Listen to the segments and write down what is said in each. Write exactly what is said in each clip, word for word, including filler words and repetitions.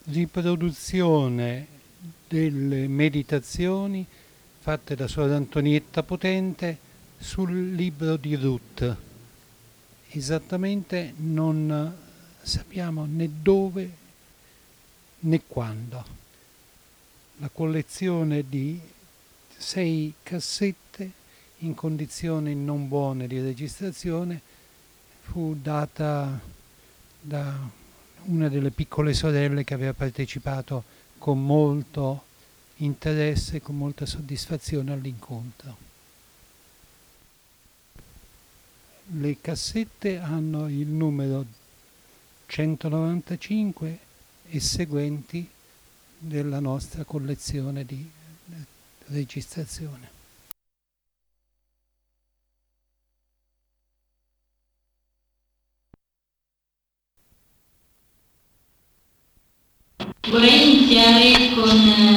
riproduzione delle meditazioni fatte da Suor Antonietta Potente sul libro di Ruth. Esattamente non sappiamo né dove né quando. La collezione di sei cassette in condizioni non buone di registrazione fu data da una delle piccole sorelle che aveva partecipato con molto interesse e con molta soddisfazione all'incontro. Le cassette hanno il numero centonovantacinque e seguenti della nostra collezione di registrazione. Vorrei iniziare con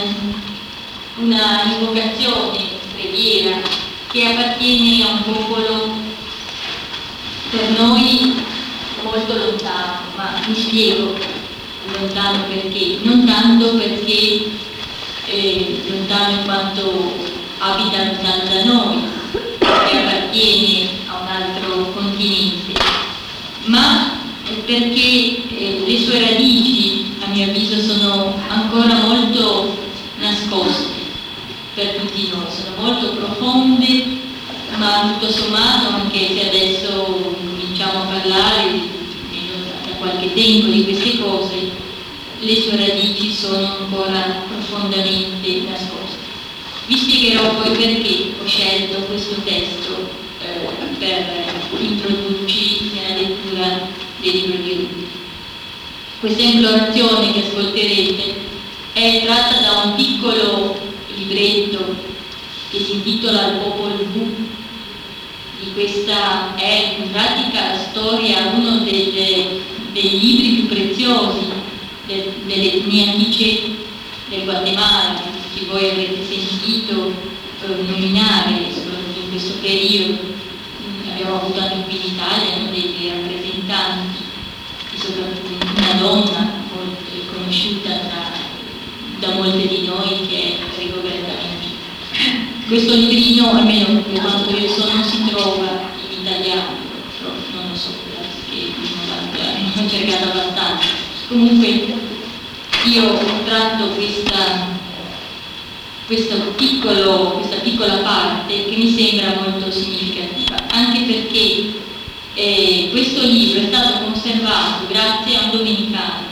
una invocazione, preghiera, che appartiene a un popolo per noi molto lontano, ma mi spiego lontano perché? Non tanto perché eh, lontano in quanto abita lontano da noi, che appartiene a un altro continente, ma perché eh, le sue radici, a mio avviso, sono ancora molto nascoste per tutti noi, sono molto profonde, ma tutto sommato, anche se adesso cominciamo a parlare da qualche tempo di queste cose, le sue radici sono ancora profondamente nascoste. Vi spiegherò poi perché ho scelto questo testo eh, per introdurci nella lettura del libro di Ruth. Questa implorazione che ascolterete è tratta da un piccolo libretto che si intitola Il popolo Blu. Di questa è in pratica la storia, uno delle, dei libri più preziosi del, dell'etnia Quiché del Guatemala, che voi avrete sentito eh, nominare soprattutto in questo periodo. Abbiamo avuto anche qui in Italia uno dei rappresentanti, soprattutto una donna molto conosciuta da, da molte di noi, che è Rigoberta Menchú. Questo librino, almeno per quanto io so, non si trova in italiano, però non lo so, perché non ho cercato abbastanza. Comunque io ho tratto questa, questo piccolo, questa piccola parte che mi sembra molto significativa, anche perché eh, questo libro è stato conservato grazie a un domenicano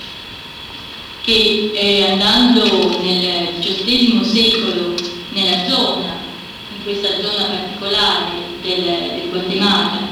che eh, andando nel diciottesimo secolo nella zona, in questa zona particolare del, del Guatemala,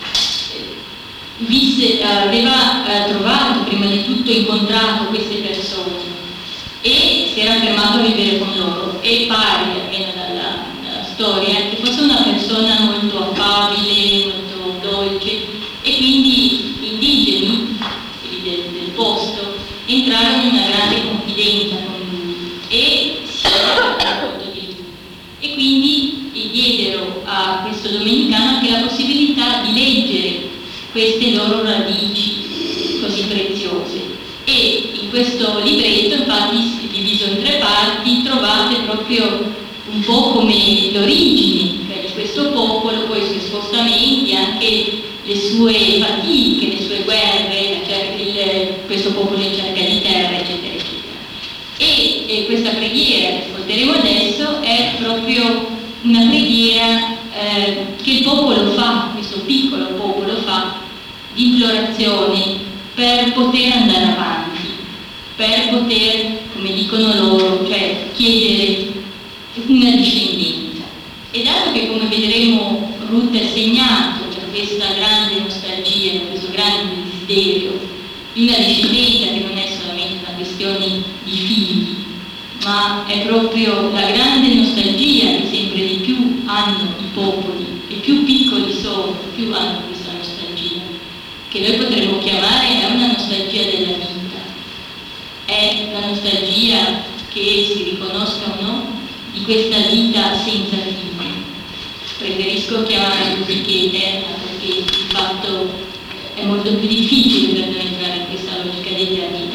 visse, aveva eh, trovato, prima di tutto incontrato queste persone e si era fermato a vivere con loro, e pare, almeno dalla, dalla storia, che fosse una persona molto affabile, molto dolce, e quindi gli indigeni del, del posto entrarono in una grande confidenza con lui e si accorto di lui, e quindi gli diedero a questo domenicano anche la possibilità di leggere queste loro radici così preziose. E in questo libretto, infatti, diviso in tre parti, trovate proprio un po' come l'origine di questo popolo, poi i suoi spostamenti, anche le sue fatiche, le sue guerre, il, questo popolo in cerca di terra, eccetera, eccetera. E, e questa preghiera che ascolteremo adesso è proprio una preghiera eh, che il popolo fa, questo piccolo popolo fa, di implorazione per poter andare avanti, per poter, come dicono loro, cioè chiedere una discendenza. E dato che, come vedremo, Ruth è segnato da questa grande nostalgia, da questo grande desiderio di una discendenza che non è solamente una questione di figli, ma è proprio la grande nostalgia che sempre di più hanno i popoli, e più piccoli sono, più hanno questa nostalgia, che noi potremmo chiamare è una nostalgia della vita, è la nostalgia, che si riconosca o no, di questa vita senza fine. Preferisco chiamarla così che eterna, perché di fatto è molto più difficile per noi entrare in questa logica di eternità. Di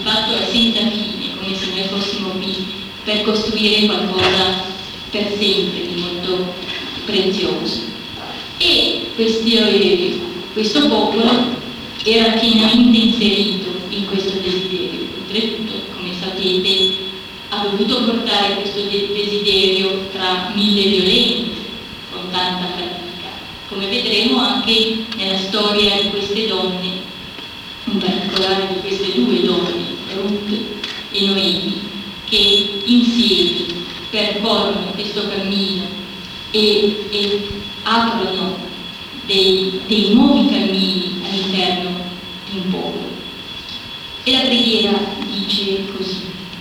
fatto è senza fine, come se noi fossimo qui per costruire qualcosa per sempre di molto prezioso. E questi, questo popolo era pienamente inserito in questo desiderio. Oltretutto, come sapete, ha dovuto portare questo desiderio tra mille violenze, con tanta fatica, come vedremo anche nella storia di queste donne, in particolare di queste due donne, Ruth e Noemi, che insieme percorrono questo cammino e, e aprono dei, dei nuovi cammini all'interno di un popolo. E la preghiera dice così: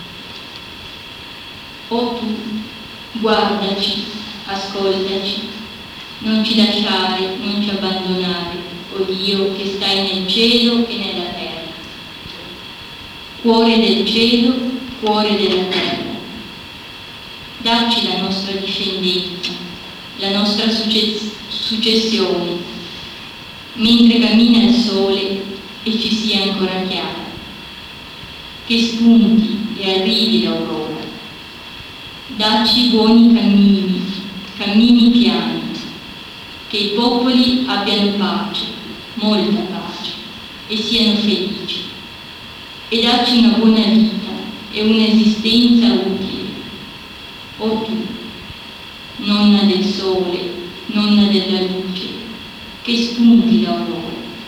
o tu, guardaci, ascoltaci, non ci lasciare, non ci abbandonare, o Dio che stai nel cielo e nella terra. Cuore del cielo, cuore della terra, dacci la nostra discendenza, la nostra successione, mentre cammina il sole e ci sia ancora chiaro, che spunti e arrivi l'aurora. Dacci buoni cammini, cammini piani, che i popoli abbiano pace, molta pace, e siano felici. E dacci una buona vita e un'esistenza utile. O tu, nonna del sole, nonna della luce, che spunti l'aurora.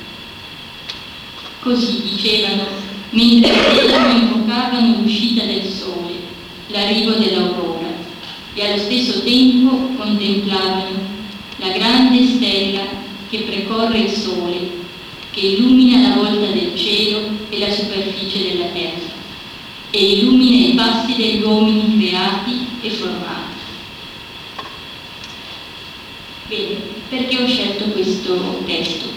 Così dicevano, mentre vedevano e invocavano l'uscita del sole, l'arrivo dell'aurora, e allo stesso tempo contemplavano la grande stella che precorre il sole, che illumina la volta del cielo e la superficie della terra, e illumina i passi degli uomini creati e formati. Bene, perché ho scelto questo testo?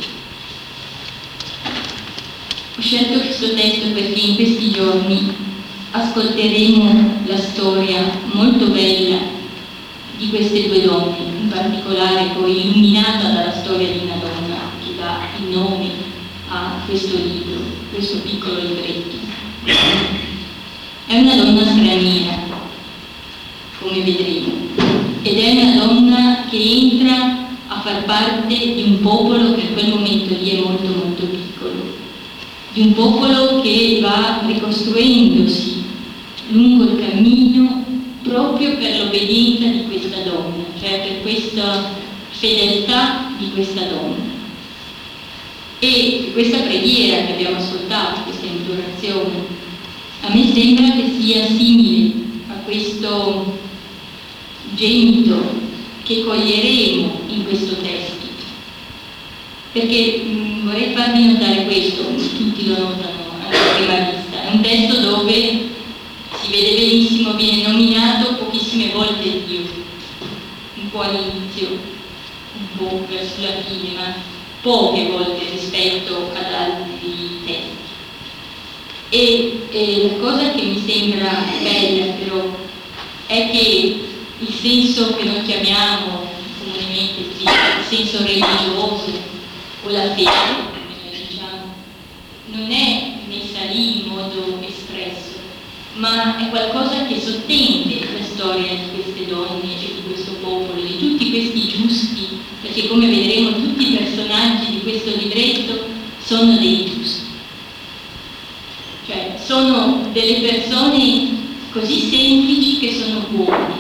Ho scelto questo testo perché in questi giorni ascolteremo la storia molto bella di queste due donne, in particolare poi illuminata dalla storia di una donna che dà il nome a questo libro, questo piccolo libretto. È una donna straniera, come vedremo, ed è una donna che entra a far parte di un popolo che in quel momento lì è molto molto piccolo, di un popolo che va ricostruendosi lungo il cammino proprio per l'obbedienza di questa donna, cioè per questa fedeltà di questa donna. E questa preghiera che abbiamo ascoltato, questa implorazione, a me sembra che sia simile a questo gemito che coglieremo in questo testo, perché mh, vorrei farvi notare questo, tutti lo notano alla prima vista, è un testo dove si vede benissimo, viene nominato pochissime volte Dio, un po' all'inizio, un po' verso la fine, ma poche volte rispetto ad altri testi. E, e la cosa che mi sembra bella però è che il senso che noi chiamiamo comunemente così, il senso religioso o la fede, come noi diciamo, non è messa lì in modo espresso, ma è qualcosa che sottende la storia di queste donne e di questo popolo, di tutti questi giusti, perché come vedremo tutti i personaggi di questo libretto sono dei giusti, cioè sono delle persone così semplici che sono buone,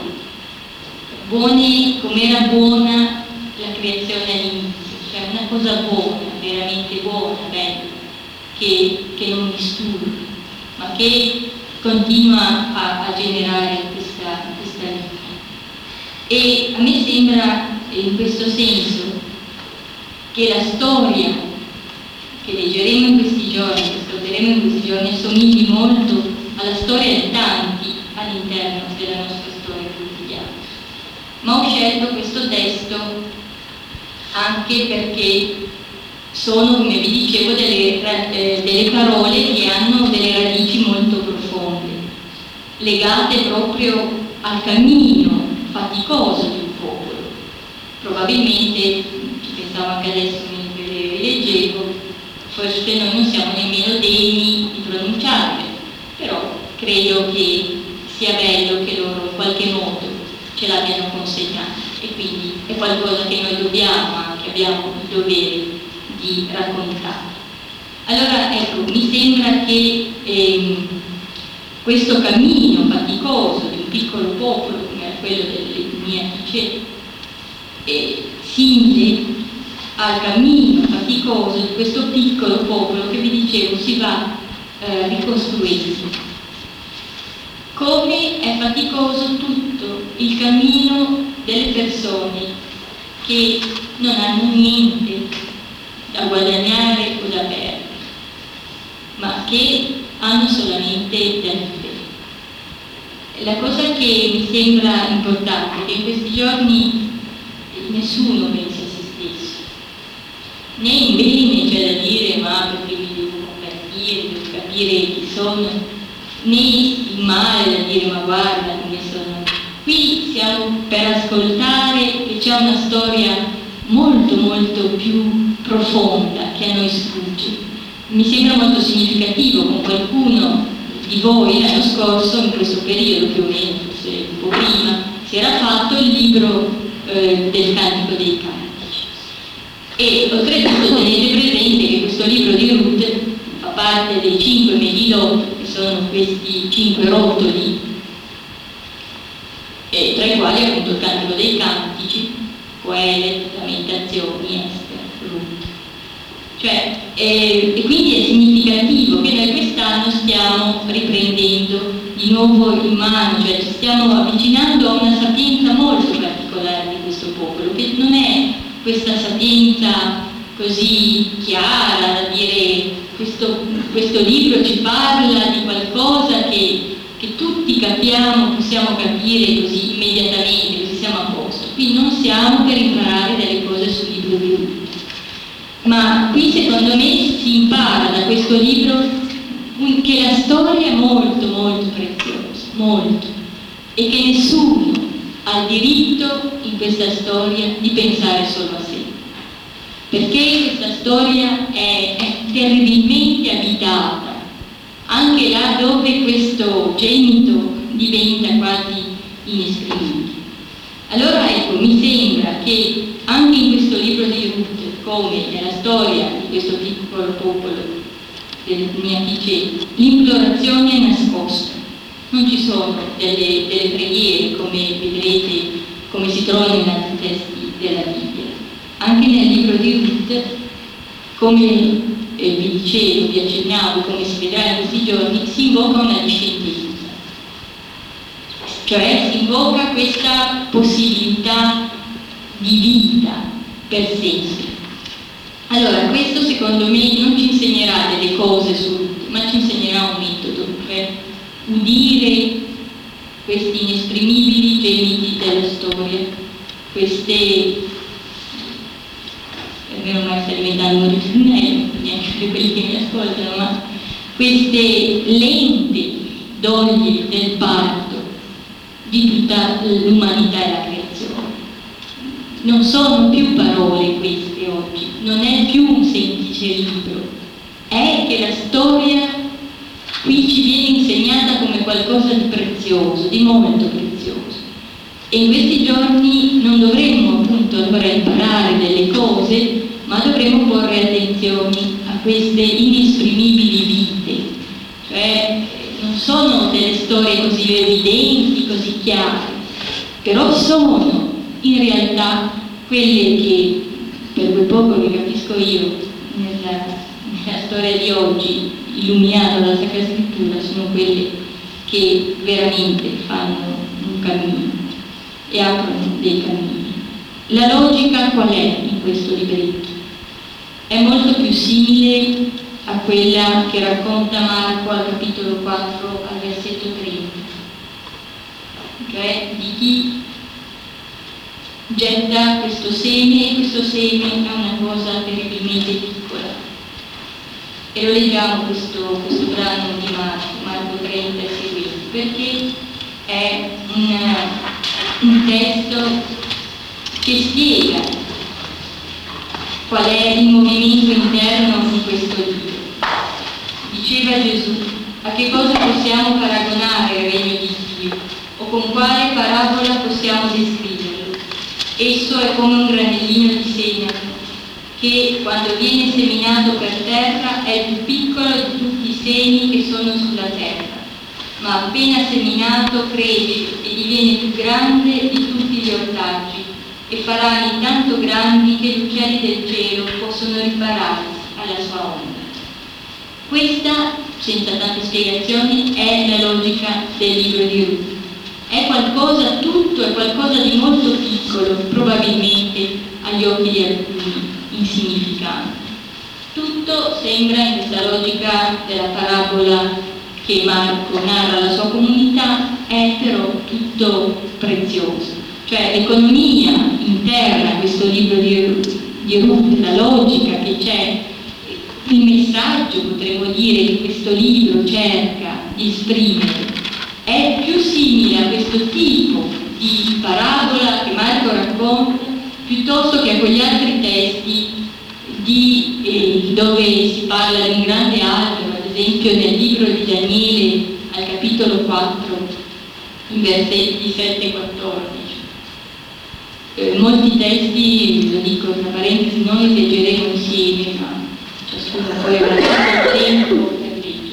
buone come era buona la creazione all'inizio, cioè una cosa buona, veramente buona, bella, che, che non disturbi, ma che continua a, a generare questa, questa vita. E a me sembra in questo senso che la storia che leggeremo in questi giorni, che ascolteremo in questi giorni, assomigli molto alla storia di tanti all'interno della nostra storia quotidiana. Ma ho scelto questo testo anche perché sono, come vi dicevo, delle, eh, delle parole che hanno delle radici molto profonde, legate proprio al cammino faticoso di un popolo. Probabilmente, ci pensavo anche adesso mentre leggevo, forse noi non siamo nemmeno degni di pronunciarle, bello che loro in qualche modo ce l'abbiano consegnato, e quindi è qualcosa che noi dobbiamo anche, abbiamo il dovere di raccontare. Allora ecco, mi sembra che ehm, questo cammino faticoso di un piccolo popolo come era quello dell'Etniafice è simile al cammino faticoso di questo piccolo popolo che vi dicevo si va eh, ricostruendo. Come è faticoso tutto il cammino delle persone che non hanno niente da guadagnare o da perdere, ma che hanno solamente da vivere. La cosa che mi sembra importante è che in questi giorni nessuno pensa a se stesso, né in bene c'è da dire ma perché mi devo convertire, devo capire chi sono, né in male da dire ma guarda come sono. Qui siamo per ascoltare che c'è una storia molto molto più profonda che a noi sfugge. Mi sembra molto significativo con qualcuno di voi l'anno scorso, in questo periodo più o meno, forse un po' prima, si era fatto il libro eh, del Cantico dei Cantici. E oltretutto tenete presente che questo libro di Ruth fa parte dei cinque Megillot, che sono questi cinque rotoli, e tra i quali appunto il Cantico dei Cantici, Coelet, Lamentazioni, Ester, Ruth. Cioè, eh, e quindi è significativo che noi quest'anno stiamo riprendendo di nuovo in mano, cioè ci stiamo avvicinando a una sapienza molto particolare di questo popolo, che non è questa sapienza così chiara da dire questo, questo libro ci parla di qualcosa che, che tutti capiamo, possiamo capire così immediatamente, così siamo a posto. Qui non siamo per imparare delle cose sul libro di Ruth. Ma qui secondo me si impara da questo libro che la storia è molto molto preziosa, molto, e che nessuno ha il diritto in questa storia di pensare solo a sé, perché questa storia è, è terribilmente abitata, anche là dove questo gemito diventa quasi inesprimibile. Allora ecco, mi sembra che anche in questo libro di Ruth, come nella storia di questo piccolo popolo del Etniafice, l'implorazione è nascosta. Non ci sono delle, delle preghiere, come vedrete, come si trovano in altri testi della Bibbia. Anche nel libro di Ruth, come eh, vi dicevo, vi accennavo, come si vedrà in questi giorni, si invoca una discendenza. Cioè si invoca questa possibilità di vita per sempre. Allora, questo secondo me non ci insegnerà delle cose su Ruth, ma ci insegnerà un metodo per udire questi inesprimibili gemiti della storia, queste, meno male sta diventando un ritornello, neanche più quelli che mi ascoltano, ma queste lente doglie del parto di tutta l'umanità e la creazione. Non sono più parole queste oggi, non è più un semplice libro, è che la storia qui ci viene insegnata come qualcosa di prezioso, di molto prezioso. E in questi giorni non dovremmo appunto allora imparare delle cose, ma dovremmo porre attenzione a queste inesprimibili vite, cioè non sono delle storie così evidenti, così chiare, però sono in realtà quelle che, per quel poco che capisco io, nella, nella storia di oggi, illuminata dalla Sacra Scrittura, sono quelle che veramente fanno un cammino e aprono dei cammini. La logica qual è in questo libretto? È molto più simile a quella che racconta Marco al capitolo quattro, al versetto trenta, cioè di chi getta questo seme, e questo seme è una cosa terribilmente piccola. E lo leggiamo questo, questo brano di Marco, Marco trenta e seguenti, perché è un, un testo che spiega qual è il movimento interno di questo libro. Diceva Gesù: a che cosa possiamo paragonare il regno di Dio? O con quale parabola possiamo descriverlo. Esso è come un granellino di senape che, quando viene seminato per terra, è il più piccolo di tutti i semi che sono sulla terra, ma appena seminato cresce e diviene più grande di tutti gli ortaggi e fa rami tanto grandi che gli uccelli del cielo possono ripararsi alla sua ombra. Questa, senza tante spiegazioni, è la logica del libro di Ruth. È qualcosa, tutto è qualcosa di molto piccolo, probabilmente agli occhi di alcuni, insignificante. Tutto sembra, in questa logica della parabola che Marco narra alla sua comunità, è però tutto prezioso. Cioè l'economia interna a questo libro di Ruth, di Ruth, la logica che c'è, il messaggio, potremmo dire, che questo libro cerca di esprimere, è più simile a questo tipo di parabola che Marco racconta piuttosto che a quegli altri testi di, eh, dove si parla di un grande albero, ad esempio nel libro di Daniele al capitolo quattro, in versetti sette e quattordici. Eh, molti testi, lo dico tra parentesi, noi li leggeremo insieme, ma ciascuno poi avrà tutto il tempo per leggere.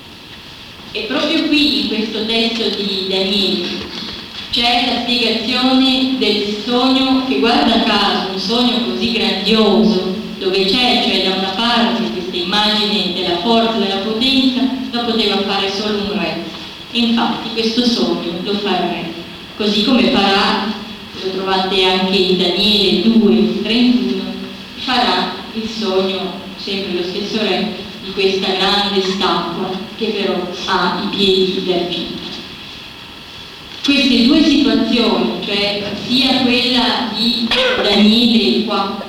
E proprio qui, in questo testo di Daniele, c'è la spiegazione del sogno che, guarda caso, un sogno così grandioso, dove c'è, cioè da una parte, questa immagine della forza e della potenza, lo poteva fare solo un re. E infatti questo sogno lo fa il re. Così come farà, lo trovate anche in Daniele due trentuno, farà il sogno, sempre lo stesso re, di questa grande statua che però ha i piedi d'argento. Queste due situazioni, cioè sia quella di Daniele quattro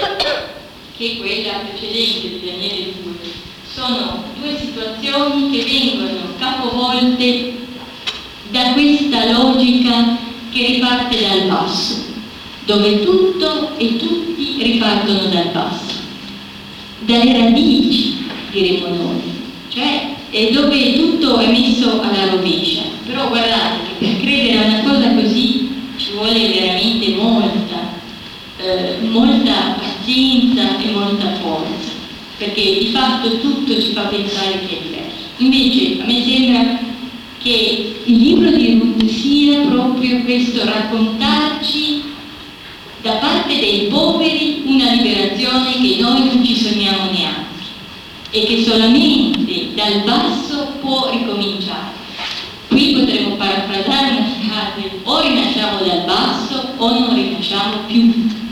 che quella precedente di Daniele due, sono due situazioni che vengono capovolte da questa logica che riparte dal basso, dove tutto e tutti ripartono dal basso, dalle radici, diremo noi, cioè è dove tutto è messo alla rovescia. Però guardate che per credere a una cosa così ci vuole veramente molta, eh, molta pazienza e molta forza, perché di fatto tutto ci fa pensare che è diverso. Invece a me sembra che il libro di Ruth sia proprio questo, raccontarci da parte dei poveri una liberazione che noi non ci sogniamo neanche e che solamente dal basso può ricominciare. Qui potremmo parafrasare una frase: o rinasciamo dal basso o non rinasciamo più.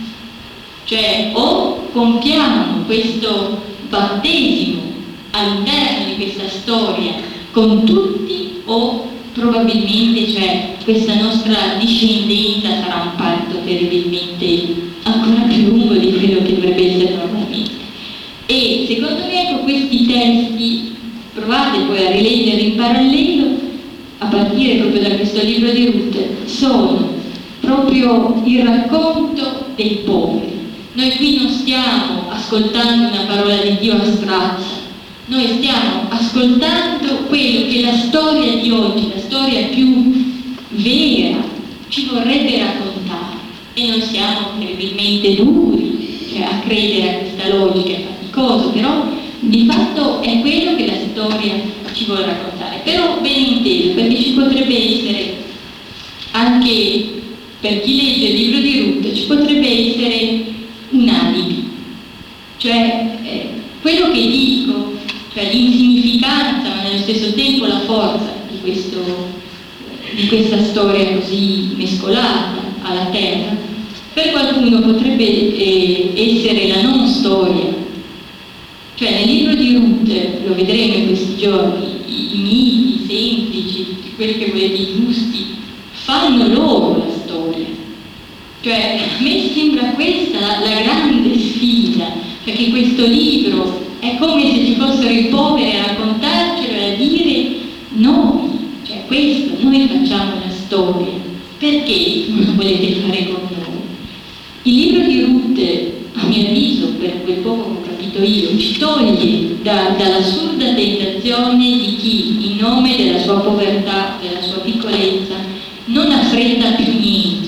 Cioè o compiamo questo battesimo all'interno di questa storia con tutti, o probabilmente, cioè, questa nostra discendenza sarà un parto terribilmente ancora più lungo di quello che dovrebbe essere normalmente. E secondo me, ecco, questi testi, provate poi a rileggerli in parallelo a partire proprio da questo libro di Ruth, sono proprio il racconto dei poveri. Noi qui non stiamo ascoltando una parola di Dio astratta, noi stiamo ascoltando quello che la storia di oggi, la storia più vera, ci vorrebbe raccontare, e non siamo terribilmente duri, cioè, a credere a questa logica, è faticoso, però di fatto è quello che la storia ci vuole raccontare. Però ben inteso, perché ci potrebbe essere anche, per chi legge il libro di Ruth, ci potrebbe essere un alibi, cioè eh, quello che dico, cioè l'insignificanza ma nello stesso tempo la forza di, questo, di questa storia così mescolata alla terra, per qualcuno potrebbe eh, essere la non storia. Cioè nel libro di Ruth, lo vedremo in questi giorni, i, i miti semplici, quelli che volete giusti, fanno loro la storia. Cioè a me sembra questa la, la grande sfida, perché questo libro è come se ci fossero i poveri a raccontarcelo e a dire noi, cioè questo, noi facciamo la storia, perché non lo volete fare con noi? Il libro di Ruth, a mio avviso, per quel poco che ho capito io, ci toglie da, dall'assurda tentazione di chi, in nome della sua povertà, della sua piccolezza, fretta più niente.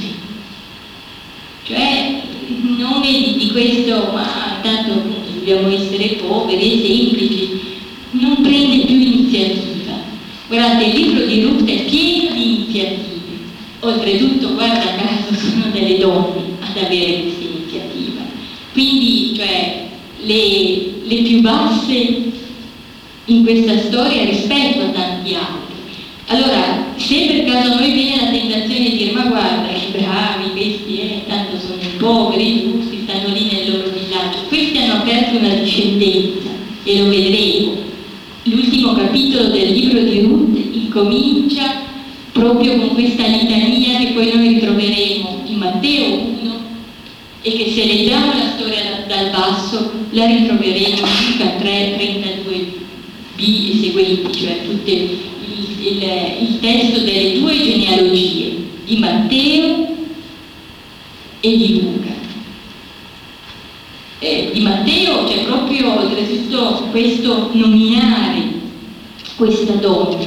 Cioè, in nome di, di questo, ma tanto appunto dobbiamo essere poveri e semplici, non prende più iniziativa. Guardate, il libro di Ruth è pieno di iniziative. Oltretutto, guarda caso, sono delle donne ad avere questa iniziativa. Quindi, cioè, le, le più basse in questa storia rispetto a tanti altri. Allora, se per caso a noi viene la tentazione di dire ma guarda che bravi questi, eh, tanto sono i poveri, i giusti, stanno lì nel loro villaggio, questi hanno aperto una discendenza e lo vedremo. L'ultimo capitolo del libro di Ruth incomincia proprio con questa litania che poi noi ritroveremo in Matteo uno e che se leggiamo la storia da, dal basso la ritroveremo in Luca tre, trentadue b e seguenti, cioè tutte il, il, il testo delle due genealogie di Matteo e di Luca. E di Matteo c'è proprio oltretutto questo nominare questa donna.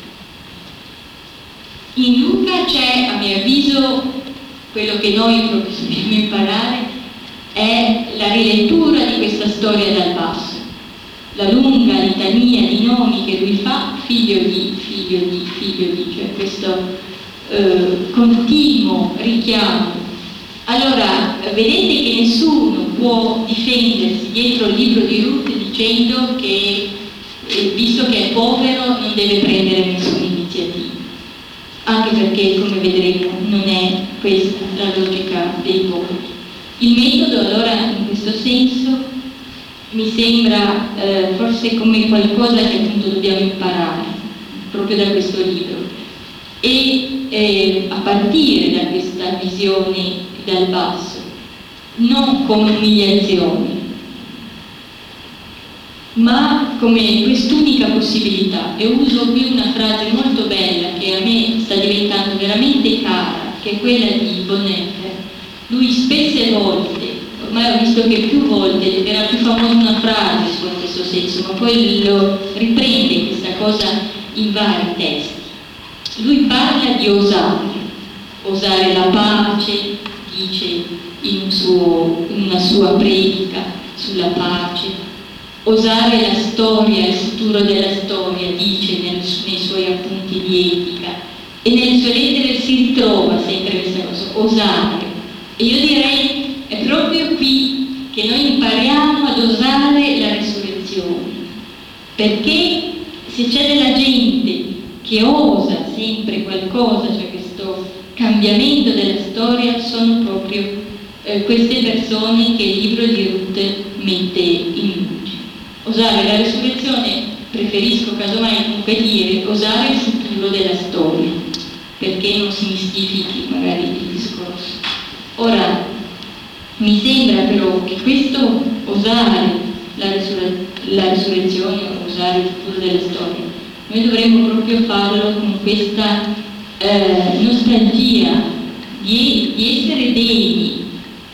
In Luca c'è, a mio avviso, quello che noi proprio dobbiamo imparare è la rilettura di questa storia dal basso, la lunga litania di nomi che lui fa, figlio di, figlio di, figlio di, cioè questo eh, continuo richiamo. Allora, vedete che nessuno può difendersi dietro il libro di Ruth dicendo che, eh, visto che è povero, non deve prendere nessuna iniziativa. Anche perché, come vedremo, non è questa la logica dei poveri. Il metodo, allora, in questo senso, mi sembra eh, forse come qualcosa che appunto dobbiamo imparare proprio da questo libro e eh, a partire da questa visione dal basso, non come umiliazione, ma come quest'unica possibilità. E uso qui una frase molto bella che a me sta diventando veramente cara, che è quella di Bonhoeffer. Lui spesse volte, ormai ho visto che più volte era più famosa una frase in questo senso, ma poi lo riprende questa cosa in vari testi. Lui parla di osare, osare la pace, dice in, un suo, in una sua predica sulla pace, osare la storia, il futuro della storia, dice nel, nei suoi appunti di etica, e nelle sue lettere si ritrova sempre questa cosa, osare. E io direi è proprio qui che noi impariamo ad osare la risurrezione, perché se c'è della gente che osa sempre qualcosa, cioè questo cambiamento della storia, sono proprio eh, queste persone che il libro di Ruth mette in luce. Osare la risurrezione, preferisco casomai comunque dire osare il futuro della storia, perché non si mistifichi magari il discorso. Ora, mi sembra però che questo osare la, risur- la risurrezione o osare il futuro della storia, noi dovremmo proprio farlo con questa eh, nostalgia di, di essere degni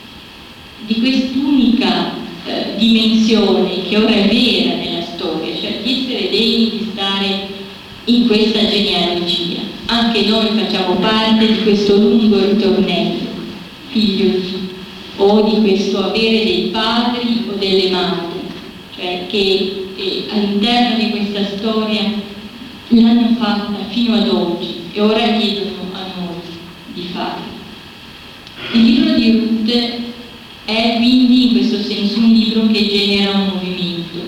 di quest'unica eh, dimensione che ora è vera nella storia, cioè di essere degni di stare in questa genealogia. Anche noi facciamo parte di questo lungo ritornello, figlio di, o di questo avere dei padri o delle madri, cioè che eh, all'interno di questa storia l'hanno fatta fino ad oggi e ora chiedono a noi di farlo. Il libro di Ruth è quindi in questo senso un libro che genera un movimento.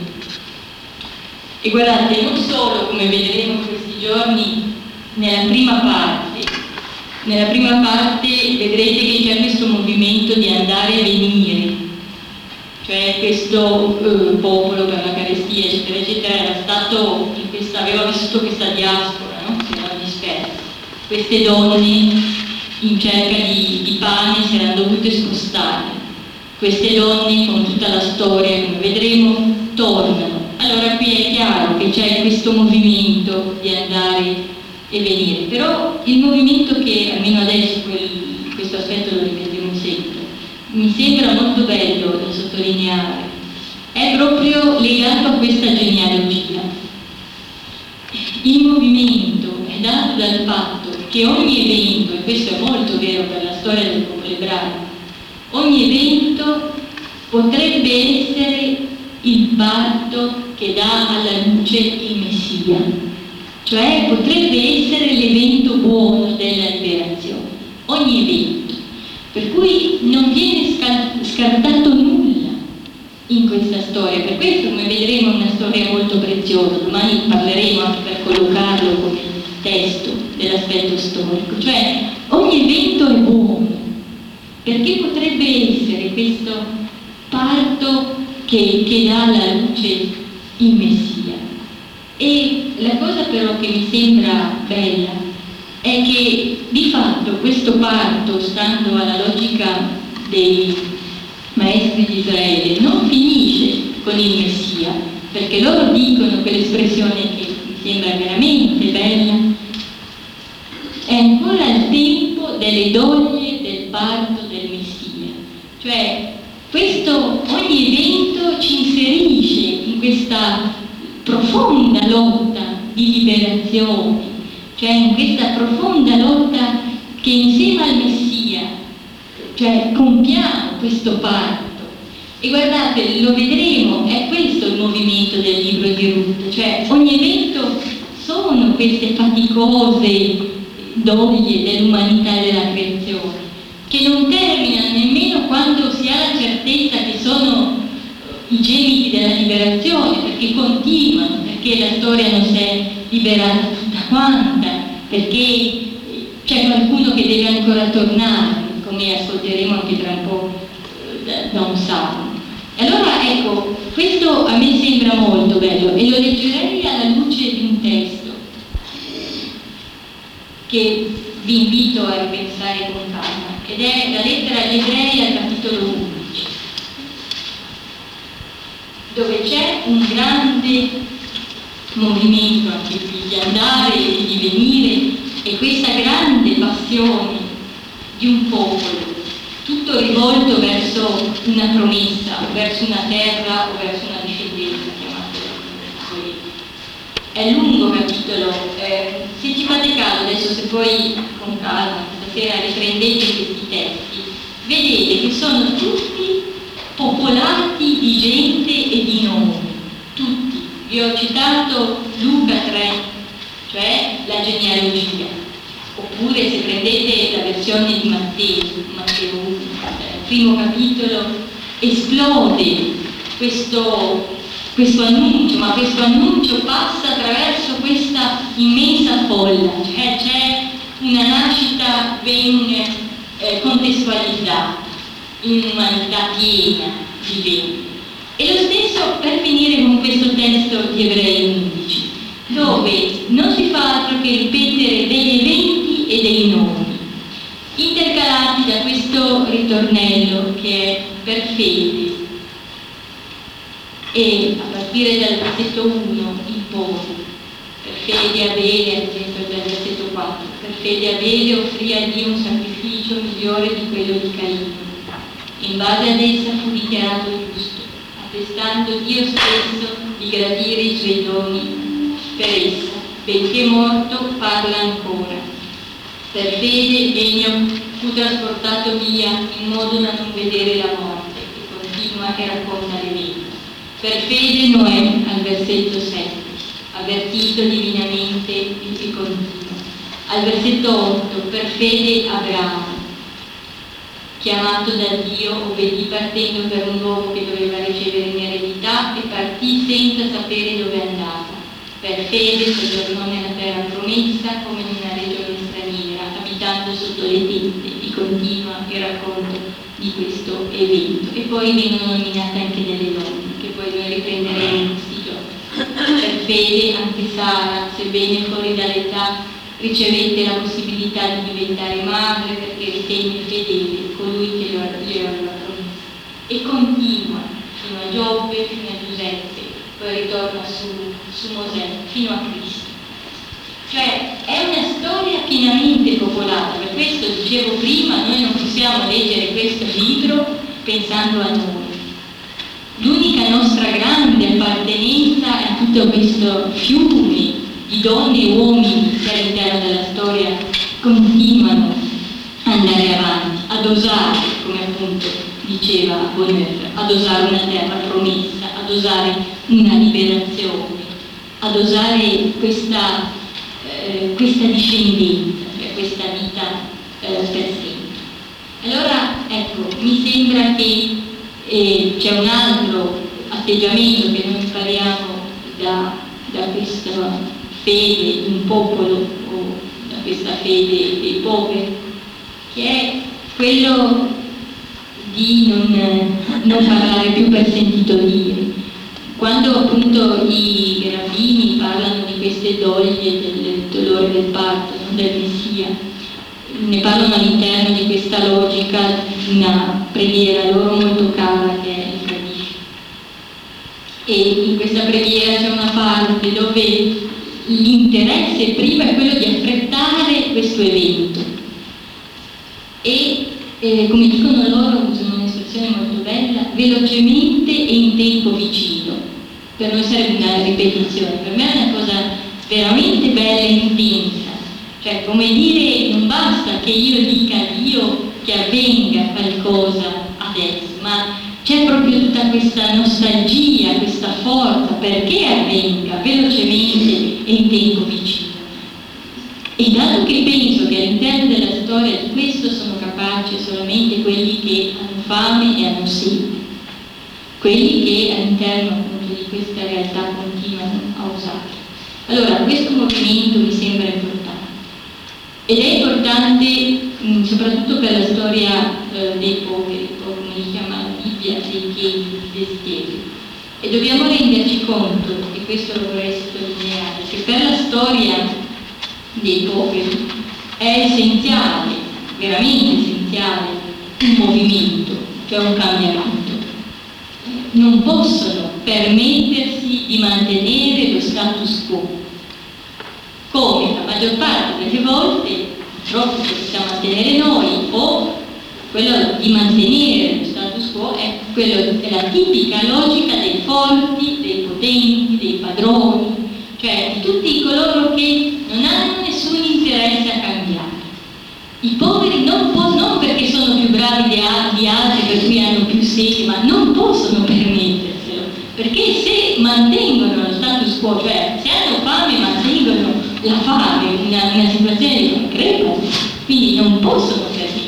E guardate, non solo, come vedremo in questi giorni, nella prima parte, nella prima parte vedrete che c'è questo movimento di andare e venire, cioè questo eh, popolo per la carestia eccetera eccetera era stato in questa, aveva vissuto questa diaspora, no? Si erano dispersi. Queste donne in cerca di, di pane si erano dovute spostare, queste donne con tutta la storia come vedremo tornano. Allora qui è chiaro che c'è questo movimento di andare e venire, però il movimento che almeno adesso quel, questo aspetto lo ripeteremo sempre, mi sembra molto bello da sottolineare, è proprio legato a questa genealogia. Il movimento è dato dal fatto che ogni evento, e questo ebraico. Ogni evento potrebbe essere il parto che dà alla luce il Messia, cioè potrebbe essere l'evento buono della liberazione, ogni evento. Per cui non viene scartato nulla in questa storia, per questo, come vedremo, è una storia molto preziosa. Domani parleremo anche per collocarlo come testo dell'aspetto storico, cioè ogni evento è buono, perché potrebbe essere questo parto che, che dà alla luce il Messia. E la cosa però che mi sembra bella è che di fatto questo parto, stando alla logica dei maestri di Israele, non finisce con il Messia, perché loro dicono quell'espressione che mi sembra veramente bella: è ancora il tempo delle doglie del parto del Messia. Cioè questo, ogni evento ci inserisce in questa profonda lotta di liberazione, cioè in questa profonda lotta che insieme al Messia, cioè compiamo questo parto. E guardate, lo vedremo, è questo il movimento del libro di Ruth, cioè ogni evento sono queste faticose doglie dell'umanità e della creazione, che non terminano nemmeno quando si ha la certezza che sono i gemiti della liberazione, perché continuano, perché la storia non si è liberata tutta quanta, perché c'è qualcuno che deve ancora tornare, come ascolteremo anche tra un po' da, da un salmo. E allora ecco, questo a me sembra molto bello e lo leggerei alla luce di un testo che vi invito a ripensare con calma, ed è la lettera agli Ebrei al capitolo undici, dove c'è un grande movimento anche qui di andare e di venire, e questa grande passione di un popolo tutto rivolto verso una promessa, o verso una terra o verso una discendenza, chiamatela così. È lungo capitolo, eh, se ci fate caso adesso, se poi con calma stasera riprendete questi testi, vedete che sono tutti popolati di gente e di nomi, tutti. Vi ho citato Luca tre, cioè la genealogia, oppure se prendete la versione di Matteo, Matteo uno, il primo capitolo, esplode questo, questo annuncio, ma questo annuncio passa attraverso questa immensa folla, cioè c'è una nascita ben eh, contestualizzata, in un'umanità piena di beni. E lo stesso per finire con questo testo di Ebrei undici, dove non si fa altro che ripetere degli eventi e dei nomi, intercalati da questo ritornello che è per fede. E a partire dal versetto uno in poi, per fede Abele, ad esempio dal versetto quattro, per fede Abele offrì a Dio un sacrificio migliore di quello di Caino. In base ad essa fu dichiarato giusto, attestando Dio stesso di gradire i suoi doni per essa, benché morto parla ancora. Per fede Ennio fu trasportato via in modo da non vedere la morte, e continua e racconta l'evento. Per fede Noè, al versetto sette, avvertito divinamente e continua. Al versetto otto, per fede Abramo, chiamato da Dio, obbedì partendo per un luogo che doveva ricevere in eredità e partì senza sapere dove andava. Per fede soggiornò nella terra promessa come in una regione straniera, abitando sotto le tende, e continua il racconto di questo evento. E poi vengono nominate anche delle donne, che poi noi riprenderemo in questi giorni. Per fede anche Sara, sebbene fuori dall'età, ricevette la possibilità di diventare madre perché ritenne fedele colui che le aveva promesso. E continua fino a Giobbe, fino a Giuseppe, poi ritorna su, su Mosè, fino a Cristo. Cioè è una storia pienamente popolata, per questo dicevo prima, noi non possiamo leggere questo libro pensando a noi. L'unica nostra grande appartenenza è tutto questo fiume di donne e uomini che all'interno della storia continuano ad andare avanti, ad osare, come appunto diceva Bonhoeffer, ad osare una terra promessa, ad osare una liberazione, ad osare questa, eh, questa discendenza, cioè questa vita eh, per sempre. Allora, ecco, mi sembra che eh, c'è un altro atteggiamento che noi impariamo da, da questa fede di un popolo o da questa fede dei poveri, che è quello di non, non parlare più per sentito dire. Quando appunto i rabbini parlano di queste doglie del dolore del parto, non del Messia, ne parlano all'interno di questa logica di una preghiera loro molto cara che è il Kaddish. E in questa preghiera c'è una parte dove l'interesse prima è quello di affrettare questo evento e eh, come dicono loro, usano un'espressione molto bella, velocemente e in tempo vicino. Per noi sarebbe una ripetizione, per me è una cosa veramente bella e intensa, cioè come dire non basta che io dica a Dio che avvenga qualcosa adesso, ma c'è proprio tutta questa nostalgia, questa forza perché avvenga velocemente e in tempo vicino. E dato che penso che all'interno della storia di questo sono capaci solamente quelli che hanno fame e hanno sete, quelli che all'interno appunto di questa realtà continuano a usare. Allora questo movimento mi sembra importante ed è importante mh, soprattutto per la storia eh, dei poveri, o come li chiama la Bibbia, dei pieni di desiderio. E dobbiamo renderci conto, e questo lo vorrei sottolineare, che per la storia dei poveri è essenziale, veramente essenziale, un movimento, cioè un cambiamento. Non possono permettersi di mantenere lo status quo, come la maggior parte delle volte purtroppo possiamo mantenere noi, o quello di mantenere lo status quo è, quello, è la tipica logica dei forti, dei potenti, dei padroni, cioè di tutti coloro che non hanno nessun interesse a cambiare. I poveri non, po- non perché sono più bravi di, a- di altri, per cui hanno più sete, ma non possono permetterselo, perché se mantengono lo status quo, cioè se hanno fame mantengono la fame, una, una situazione di concreto, quindi non possono permetterselo.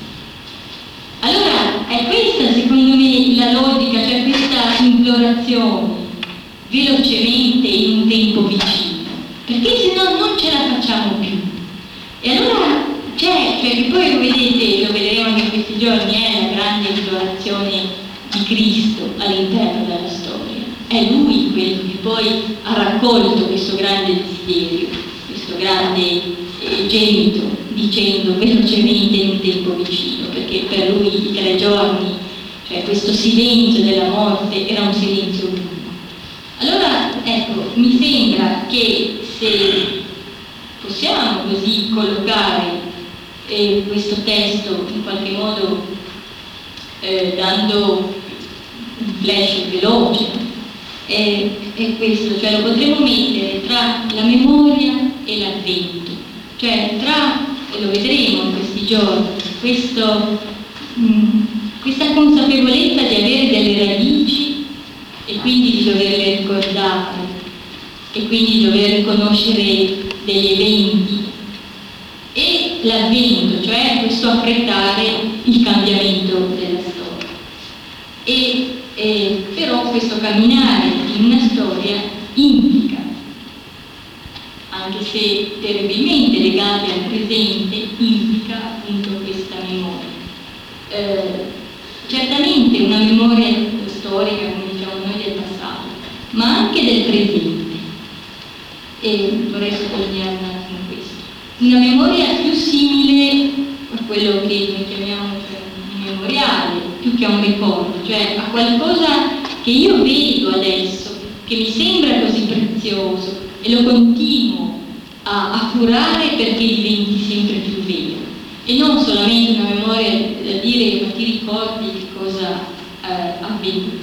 Allora è questa secondo me la logica, cioè questa implorazione velocemente in un tempo vicino, perché se no non ce la facciamo più. E allora c'è, cioè che poi vedete, lo vedremo anche in questi giorni, è la grande implorazione di Cristo all'interno della storia. È Lui quello che poi ha raccolto questo grande desiderio, questo grande eh, gemito, dicendo velocemente in un tempo vicino, perché per Lui i tre giorni, cioè questo silenzio della morte, era un silenzio lungo. Allora, ecco, mi sembra che se possiamo così collocare eh, questo testo in qualche modo eh, dando un flash veloce, eh, è questo, cioè lo potremo mettere tra la memoria e l'avvento, cioè tra, e lo vedremo in questi giorni, questo, mh, questa consapevolezza di avere delle radici e quindi di doverle ricordare e quindi di dover riconoscere degli eventi e l'avvento, cioè questo affrettare il cambiamento della storia. E, e però questo camminare in una storia implica, anche se terribilmente legate al presente, implica appunto questa memoria. Eh, certamente una memoria storica, come diciamo noi, del passato, ma anche del presente. E vorrei sottolineare un attimo questo. Una memoria più simile a quello che noi chiamiamo cioè, un memoriale, più che a un ricordo, cioè a qualcosa che io vedo adesso, che mi sembra così prezioso e lo continuo a, a curare perché diventi sempre più vero. E non solamente una memoria da dire ma ti ricordi che cosa eh, avvenuto.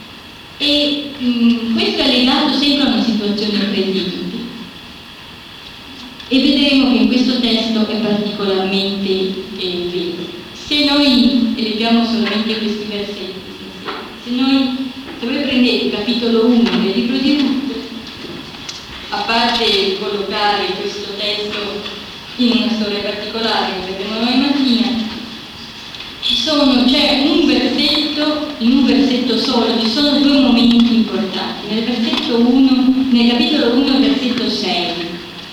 E mh, questo è legato sempre a una situazione presente. E vedremo che in questo testo è particolarmente eh, vero. Se noi leggiamo solamente questi versetti insieme. Se noi, se voi prendete il capitolo uno del libro di Ruth, a parte collocare questo testo in una storia particolare che vedremo domani mattina, ci sono, c'è un versetto, in un versetto solo, ci sono due momenti importanti. Nel versetto uno, nel capitolo uno, versetto sei.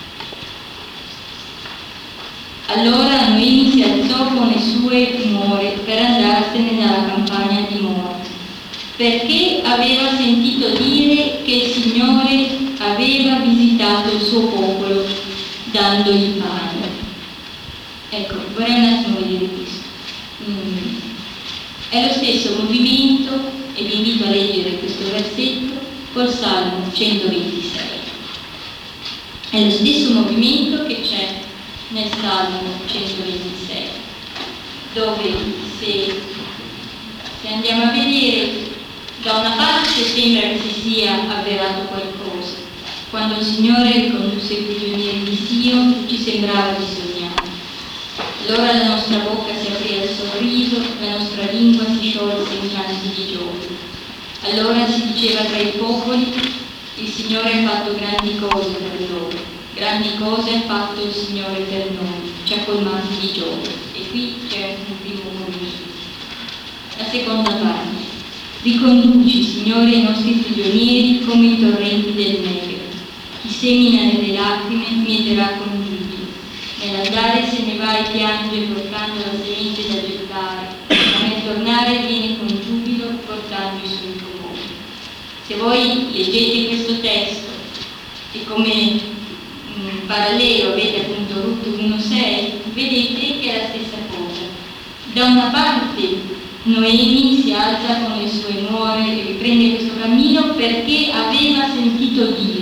Allora Noemi si alzò con le sue nuore per andarsene dalla campagna di Moab, perché aveva sentito dire che il Signore aveva visitato il suo popolo dandogli pane. Ecco, vorrei un attimo vedere questo. Mm. È lo stesso movimento, e vi invito a leggere questo versetto, col Salmo centoventisei. È lo stesso movimento che c'è nel Salmo centoventisei, dove se, se andiamo a vedere, da una parte sembra che si sia avverato qualcosa. Quando il Signore condusse i prigionieri di Sion, ci sembrava di sognare. Allora la nostra bocca si aprì al sorriso, la nostra lingua si sciolse in canti di gioia. Allora si diceva tra i popoli: il Signore ha fatto grandi cose per loro, grandi cose ha fatto il Signore per noi, ci ha colmati di gioia. E qui c'è un primo movimento. La seconda parte: riconduci, Signore, i nostri prigionieri come i torrenti del Negev. Chi semina nelle lacrime mieterà con giubilo. Nell'andare se ne va e piange portando la semente da gettare, ma nel tornare viene con giubilo portando i suoi favori. Se voi leggete questo testo e come mh, parallelo avete appunto Ruth uno sei, vedete che è la stessa cosa. Da una parte Noemi si alza con le sue nuore e riprende questo cammino perché aveva sentito dire.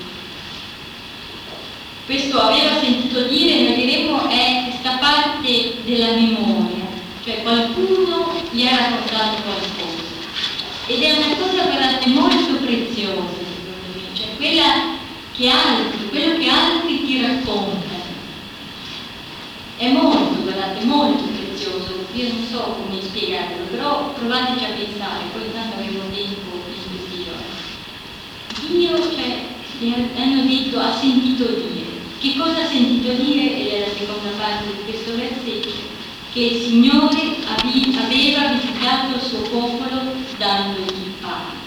Questo aveva sentito dire, noi diremmo, è questa parte della memoria, cioè qualcuno gli ha raccontato qualcosa. Ed è una cosa, guardate, molto preziosa, secondo me, cioè quella che altri, quello che altri ti raccontano. È molto, guardate, molto prezioso. Io non so come spiegarlo, però provateci a pensare, poi tanto avevo tempo in questi giorni. Dio, cioè, gli hanno detto, ha sentito dire. Che cosa ha sentito dire? Ed è la seconda parte di questo versetto: che il Signore aveva visitato il suo popolo dandogli pane.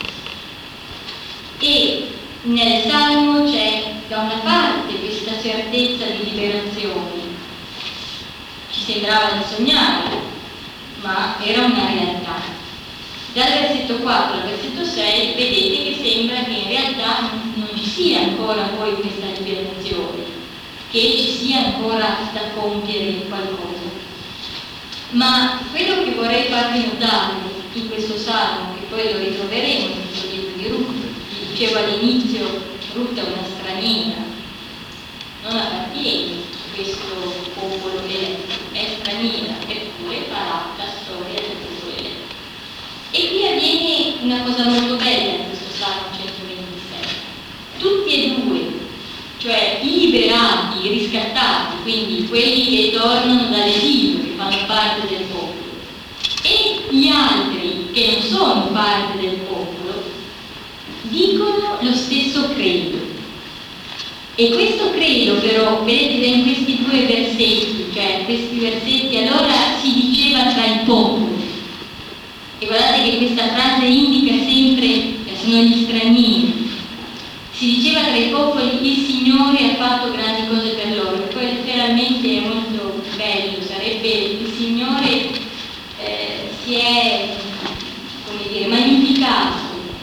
E nel Salmo c'è da una parte questa certezza di liberazione. Ci sembrava di sognare, ma era una realtà. Dal versetto quattro al versetto sei vedete che sembra che in realtà non, non ci sia ancora poi questa liberazione, che ci sia ancora da compiere qualcosa. Ma quello che vorrei farvi notare in questo Salmo, che poi lo ritroveremo in questo libro di Ruth, vi dicevo all'inizio, Ruth è una straniera, non appartiene a questo popolo eletto, è straniera, eppure farà la storia del popolo eletto. E qui avviene una cosa molto bella in questo Salmo centoventisei. Tutti e due, cioè i liberati, i riscattati, quindi quelli che tornano dall'esilio, che fanno parte del popolo, e gli altri che non sono parte del popolo, dicono lo stesso credo. E questo credo però, vedete in questi due versetti, cioè questi versetti, allora si diceva tra i popoli. E guardate che questa frase indica sempre che sono gli stranieri. Si diceva tra i popoli: il Signore ha fatto grandi cose per loro, che poi letteralmente è molto bello, sarebbe il Signore eh, si è, come dire, magnificato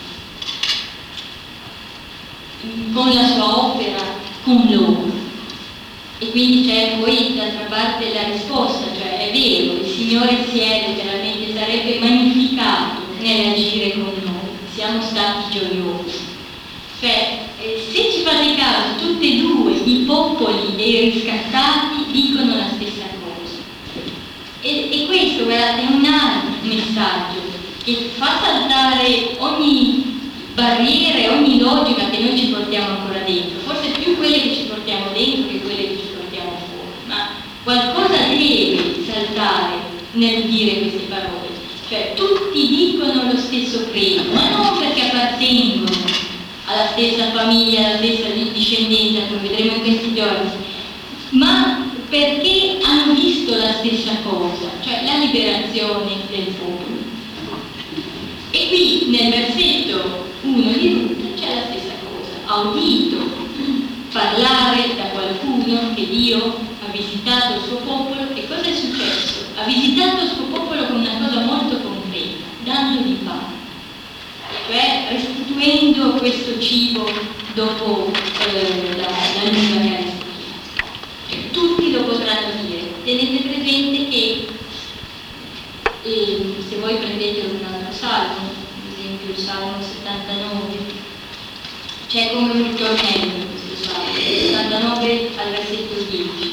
con la sua opera, con loro. E quindi c'è poi d'altra parte la risposta, cioè è vero, il Signore si è letteralmente, sarebbe magnificato nell'agire con noi, siamo stati gioiosi. Cioè, eh, se ci fate caso, tutti e due, i popoli e i riscattati, dicono la stessa cosa. E, e questo, guardate, è un altro messaggio che fa saltare ogni barriera, ogni logica che noi ci portiamo ancora dentro, forse più quelle che ci portiamo dentro che quelle che ci portiamo fuori, ma qualcosa deve saltare nel dire queste parole. cioè tutti dicono lo stesso credo, ma non perché appartengono alla stessa famiglia, alla stessa discendenza, come vedremo in questi giorni, ma perché hanno visto la stessa cosa, cioè la liberazione del popolo. E qui nel versetto uno di Ruth c'è la stessa cosa: ha udito parlare da qualcuno che Dio ha visitato il suo popolo. E cosa è successo? Ha visitato il suo popolo con una cosa molto concreta, dandogli pane, cioè restituendo questo cibo dopo eh, la, la lunga carestia. E tutti lo potranno dire. Tenete presente che eh, se voi prendete un altro salmo, ad esempio il salmo settantanove, c'è come un ritornello in questo salmo, settantanove al versetto dieci.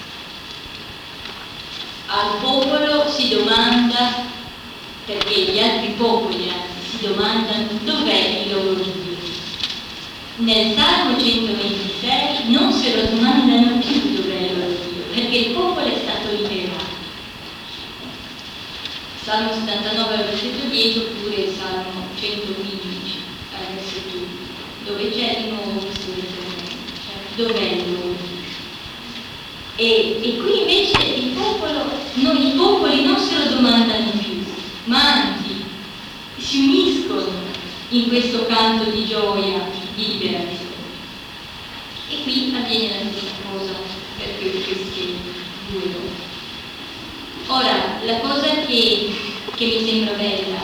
Al popolo si domanda, perché gli altri popoli si domandano dov'è il loro Dio. Nel Salmo centoventisei non se lo domandano più dov'è il loro Dio, perché il popolo è stato liberato. Salmo settantanove al versetto dieci, oppure il Salmo centoquindici al versetto uno, dove c'è di nuovo questo ritornello, cioè dov'è il loro Dio. E, e qui invece il popolo, no, i popoli non se lo domandano più, ma anzi si uniscono in questo canto di gioia, di liberazione. E qui avviene la stessa cosa per queste due donne. Ora, la cosa che, che mi sembra bella,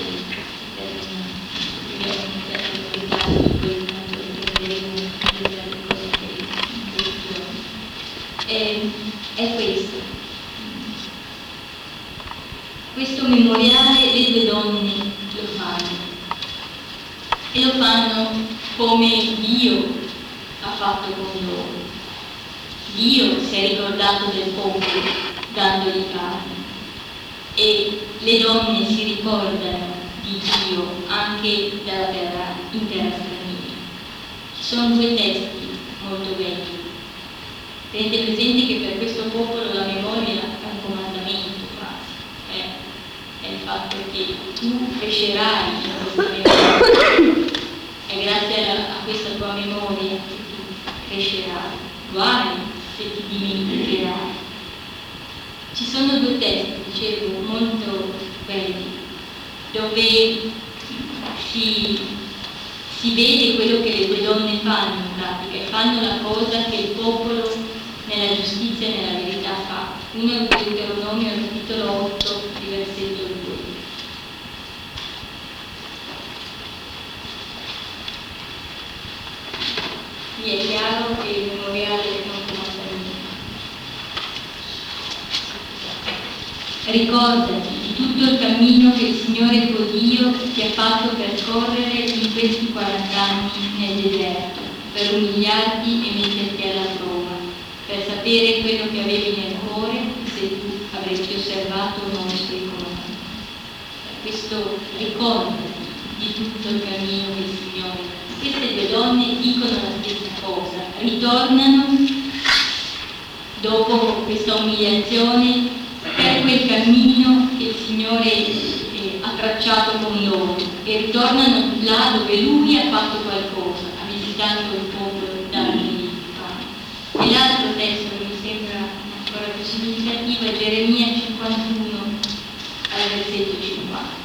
è, è questo. Questo memoriale le due donne lo fanno. E lo fanno come Dio ha fatto con loro. Dio si è ricordato del popolo dandogli pane, e le donne si ricordano di Dio anche dalla terra, in terra straniera. Ci sono due testi molto belli. Tenete presente che per questo popolo la memoria è un comandamento quasi, eh? È il fatto che tu crescerai in questa memoria. È grazie a, a questa tua memoria che tu crescerai. Guai se ti dimenticherai. Ci sono due testi, dicevo, molto belli, dove si, si vede quello che le due donne fanno in pratica, e fanno la cosa che il popolo nella giustizia e nella verità fa. Uno è il Deuteronomio, al capitolo otto, di versetto due. Vi è chiaro che il memoriale non comanda niente. Ricordati di tutto il cammino che il Signore tuo Dio ti ha fatto percorrere in questi quarant'anni nel deserto, per umiliarti e metterti alla prova, per sapere quello che avevi nel cuore e se tu avresti osservato o no i suoi comandi. Questo ricordati di tutto il cammino che il Signore. Queste due donne dicono la stessa cosa, ritornano dopo questa umiliazione per quel cammino che il Signore eh, ha tracciato con loro, e ritornano là dove Lui ha fatto qualcosa, ha visitato il popolo dandogli pane. E l'altro testo che mi sembra ancora più significativo è Geremia cinquantuno al versetto cinquanta.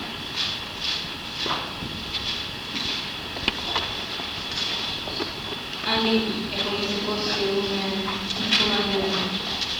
Anche qui è come se fosse un, un comandamento.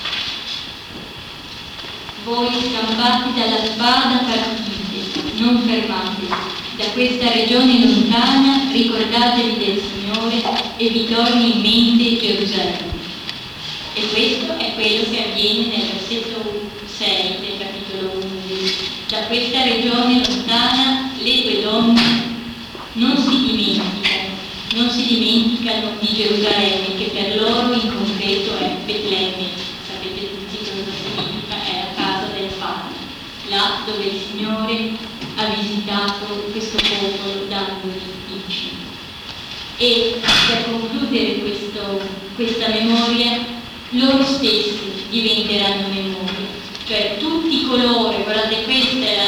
Voi scampati dalla spada partite, non fermatevi. Da questa regione lontana ricordatevi del Signore e vi torni in mente Gerusalemme. E questo è quello che avviene nel versetto sei del capitolo uno. Da questa regione lontana le due donne non si dimenticano, non si dimenticano di Gerusalemme, che per loro in concreto è Betlemme. Sapete tutti cosa significa, è la casa del Padre, là dove il Signore ha visitato questo popolo dandogli il cibo. E per concludere questo, questa memoria, loro stessi diventeranno memoria, cioè tutti coloro, guardate, questa è la logica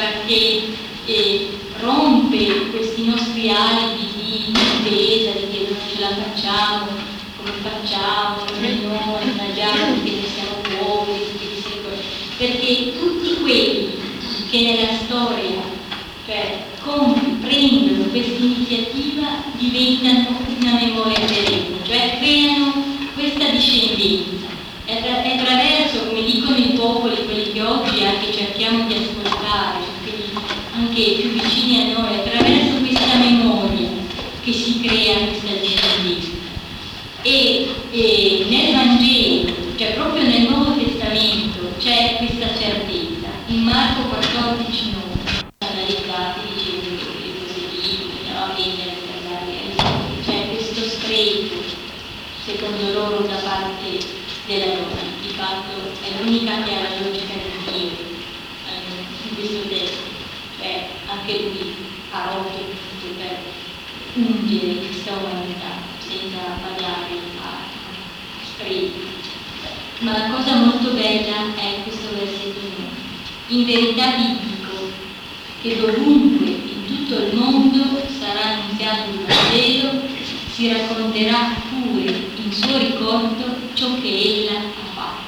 cioè che eh, rompe questi nostri alibi di difesa, di che non ce la facciamo, come facciamo, non mangiamo perché ne siamo poveri, perché tutti quelli che nella storia, cioè, com- prendono questa iniziativa diventano una memoria perenne, cioè creano questa discendenza. E attra- attraverso, come dicono i popoli, quelli che oggi anche cerchiamo di ascoltare, quelli anche più vicini a noi, attraverso questa memoria che si crea questa discendenza. E, e nel Vangelo, cioè proprio nel Nuovo Testamento, c'è questa certezza. In Marco quattordici nove, analizzati, dicevo che le cose lì bisognava vendere per dare, c'è questo spreco, secondo loro, da parte della donna. Di fatto è l'unica che ha la logica di Dio eh, in questo testo, cioè anche lui ha rotto tutto per ungere questa umanità senza pagare a sprechi. Ma la cosa molto bella è questo versetto nove. In verità vi dico che dovunque in tutto il mondo sarà annunziato il Vangelo, si racconterà pure in suo ricordo ciò che ella ha fatto.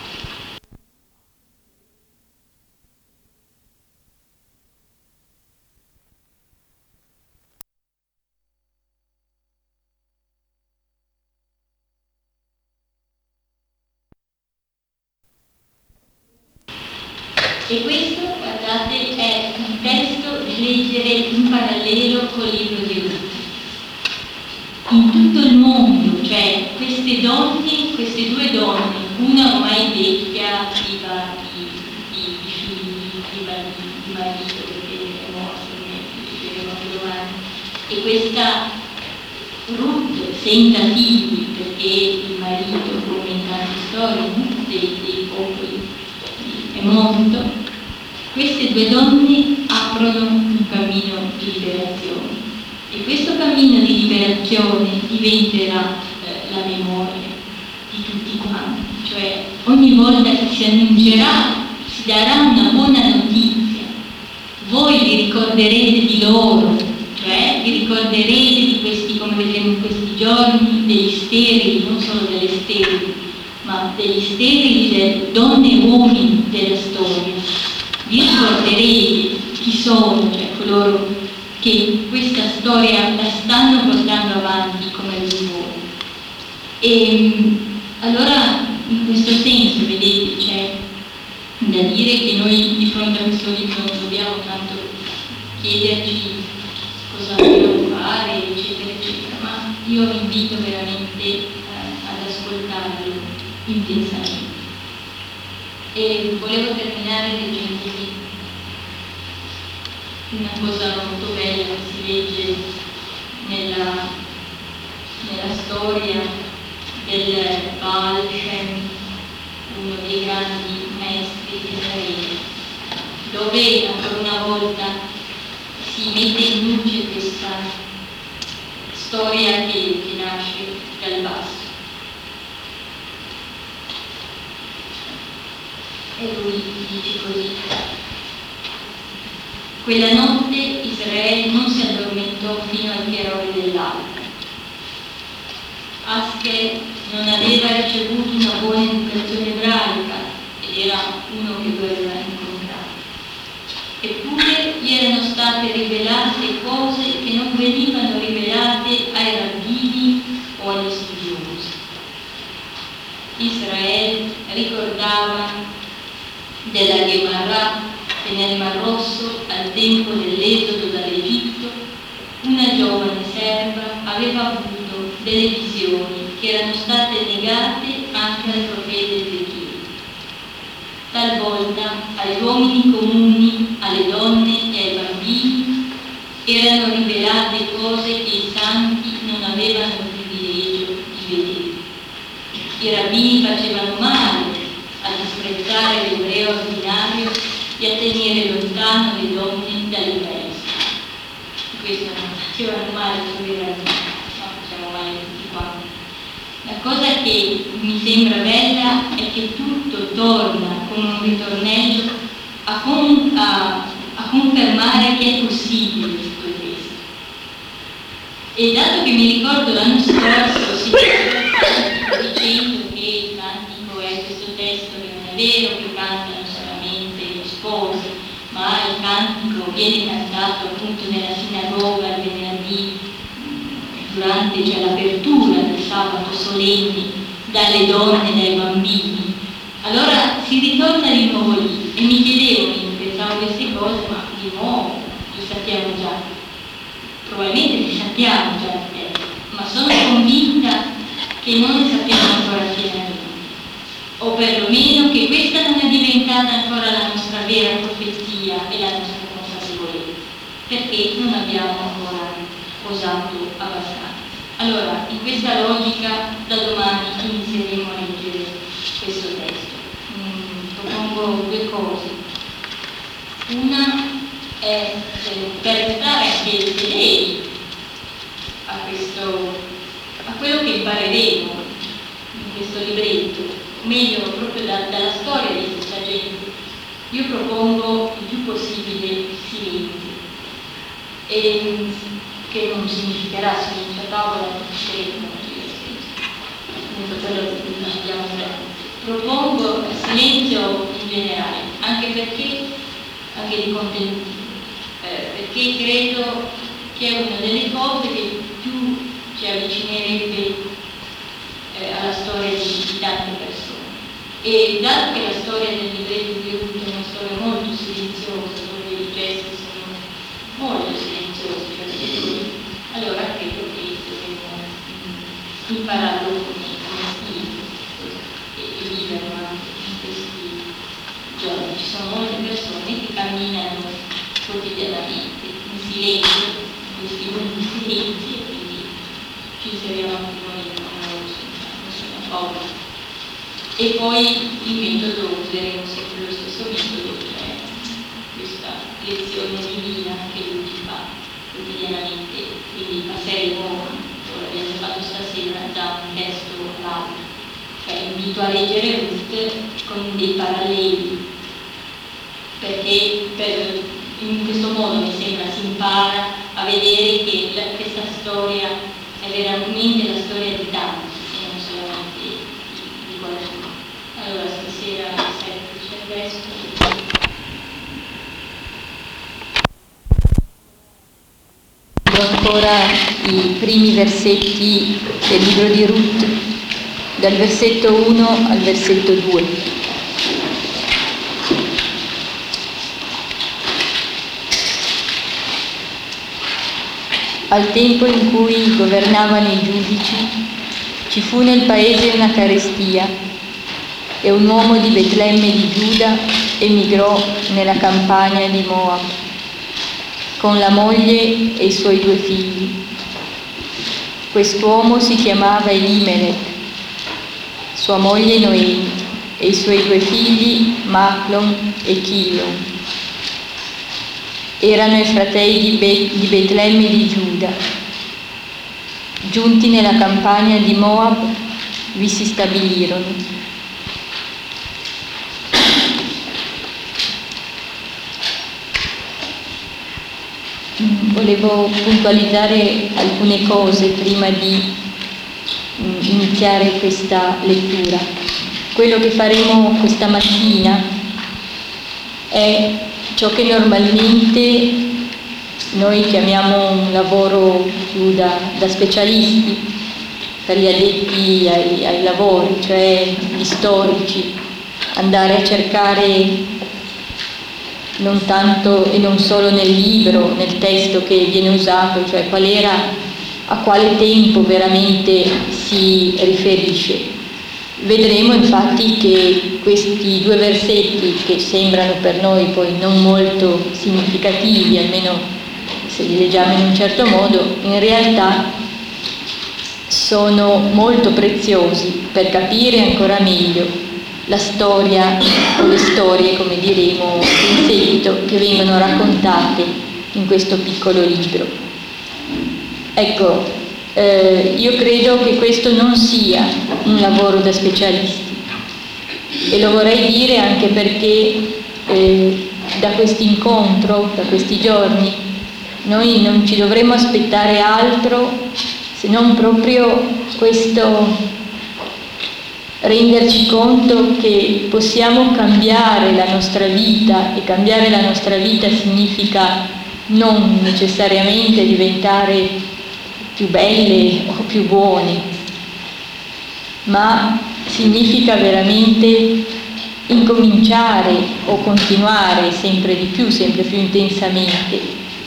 E questo, guardate, è un testo da leggere in parallelo col libro di Ruth. In tutto il mondo, cioè queste donne, queste due donne, una ormai vecchia, priva di, di, di figli, priva di, di marito perché è morto, ne vedremo più avanti, e questa Ruth senza figli perché il marito, come in tante storie dei, dei popoli, è morto. Queste due donne aprono un cammino di liberazione e questo cammino di liberazione diventerà eh, la memoria di tutti quanti, cioè ogni volta che si annuncerà, si darà una buona notizia, voi vi ricorderete di loro, cioè vi ricorderete di questi, come vedremo in questi giorni, degli sterili, non solo delle sterili, ma degli sterili, delle donne e uomini della storia. Vi ricorderete chi sono, cioè coloro che questa storia la stanno portando avanti come lui vuole. E allora in questo senso, vedete, c'è da dire che noi di fronte a questo libro non dobbiamo tanto chiederci cosa dobbiamo fare, eccetera, eccetera, ma io vi invito veramente eh, ad ascoltarlo intensamente. E volevo terminare leggendovi una cosa molto bella che si legge nella, nella storia del Baal Shem, uno dei grandi maestri di Israele, dove ancora una volta si mette in luce questa storia che, che nasce dal basso. E lui dice così: quella notte Israele non si addormentò fino al chiarore dell'alba. Asker non aveva ricevuto una buona educazione ebraica ed era uno che doveva incontrare. Eppure gli erano state rivelate cose che non venivano rivelate ai rabbini o agli studiosi. Israele ricordava della Gemarrà che nel Mar Rosso, al tempo dell'esodo dall'Egitto, una giovane serva aveva avuto delle visioni che erano state negate anche al profeta Ezechiele. Talvolta agli uomini comuni, alle donne e ai bambini erano rivelate cose che i santi non avevano il privilegio di vedere. I rabbini facevano male a disprezzare l'ebreo ordinario e a tenere lontano le donne dall'ebraismo. Questo non facevano male solo i rabbini, no, facciamo male tutti quanti. La cosa che mi sembra bella è che tutto torna come un ritornello a, con, a, a confermare che è possibile questo testo. E dato che mi ricordo l'anno scorso si stava dicendo che il cantico è questo testo che non è vero, che cantano solamente gli sposi, ma il cantico viene cantato appunto nella sinagoga il venerdì durante cioè, l'apertura del sabato solenne dalle donne e dai bambini, allora si ritorna di nuovo lì e mi chiedevo, mi pensavo queste cose, ma di nuovo lo sappiamo già, probabilmente li sappiamo già, ma sono convinta che non ne sappiamo ancora pienamente, o perlomeno che questa non è diventata ancora la nostra vera profezia e la nostra consapevolezza, perché non abbiamo ancora osato abbastanza. Allora, in questa logica, da domani inizieremo a leggere questo testo. Mm, propongo due cose. Una è eh, per restare anche fedeli a, questo, a quello che impareremo in questo libretto, o meglio, proprio da, dalla storia di questa gente. Io propongo il più possibile silenzio. E, che non significherà silenzio a tavola, non comunque quello che abbiamo detto. Propongo silenzio in generale, anche perché, anche di contenuti, eh, perché credo che è una delle cose che più ci avvicinerebbe eh, alla storia di, di tante persone. E dato che la storia del libretto di Ruth è una storia molto silenziosa, dove i gesti sono molto silenziosi, allora credo che dovremmo impararlo come, come stile e, e viverlo anche in questi giorni. Ci sono molte persone che camminano quotidianamente in silenzio, in questi lunghi silenzi, e quindi ci inseriamo anche noi in nessuna paura. E poi il metodo, useremo sempre lo stesso metodo, cioè questa lezione divina che lui ci fa quotidianamente, quindi passeremo, lo abbiamo fatto stasera, da un testo all'altro, cioè invito a leggere Ruth con dei paralleli, perché per, in questo modo mi sembra si impara a vedere che la, questa storia è veramente la storia di tanti e non solamente di, di qualcuno. Allora stasera c'è il resto. Ancora i primi versetti del libro di Ruth, dal versetto uno al versetto due. Al tempo in cui governavano i giudici, ci fu nel paese una carestia e un uomo di Betlemme di Giuda emigrò nella campagna di Moab con la moglie e i suoi due figli. Quest'uomo si chiamava Elimelech, sua moglie Noemi e i suoi due figli Maclon e Chilon. Erano i fratelli di, Be- di Betlemme di Giuda. Giunti nella campagna di Moab, vi si stabilirono. Volevo puntualizzare alcune cose prima di iniziare questa lettura. Quello che faremo questa mattina è ciò che normalmente noi chiamiamo un lavoro più da, da specialisti, per gli addetti ai, ai lavori, cioè gli storici, andare a cercare non tanto e non solo nel libro, nel testo che viene usato, cioè qual era, a quale tempo veramente si riferisce. Vedremo infatti che questi due versetti, che sembrano per noi poi non molto significativi, almeno se li leggiamo in un certo modo, in realtà sono molto preziosi per capire ancora meglio la storia o le storie, come diremo in seguito, che vengono raccontate in questo piccolo libro. Ecco, eh, io credo che questo non sia un lavoro da specialisti, e lo vorrei dire anche perché eh, da questo incontro, da questi giorni, noi non ci dovremmo aspettare altro se non proprio questo renderci conto che possiamo cambiare la nostra vita, e cambiare la nostra vita significa non necessariamente diventare più belle o più buone, ma significa veramente incominciare o continuare sempre di più, sempre più intensamente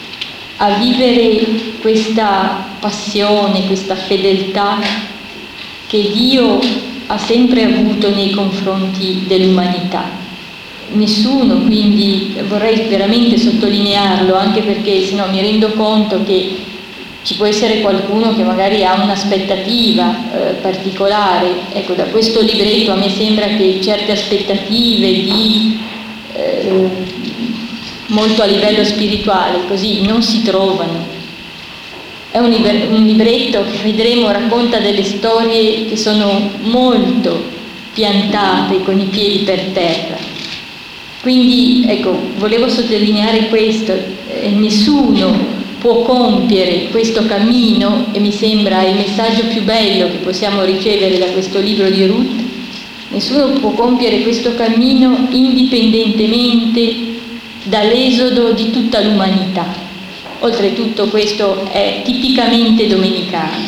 a vivere questa passione, questa fedeltà che Dio ha sempre avuto nei confronti dell'umanità. Nessuno, quindi vorrei veramente sottolinearlo, anche perché sennò mi rendo conto che ci può essere qualcuno che magari ha un'aspettativa eh, particolare. Ecco, da questo libretto a me sembra che certe aspettative di eh, molto a livello spirituale così non si trovano. È un, liber- un libretto che vedremo racconta delle storie che sono molto piantate con i piedi per terra. Quindi, ecco, volevo sottolineare questo, eh, nessuno può compiere questo cammino, e mi sembra il messaggio più bello che possiamo ricevere da questo libro di Ruth. Nessuno può compiere questo cammino indipendentemente dall'esodo di tutta l'umanità. Oltretutto questo è tipicamente domenicano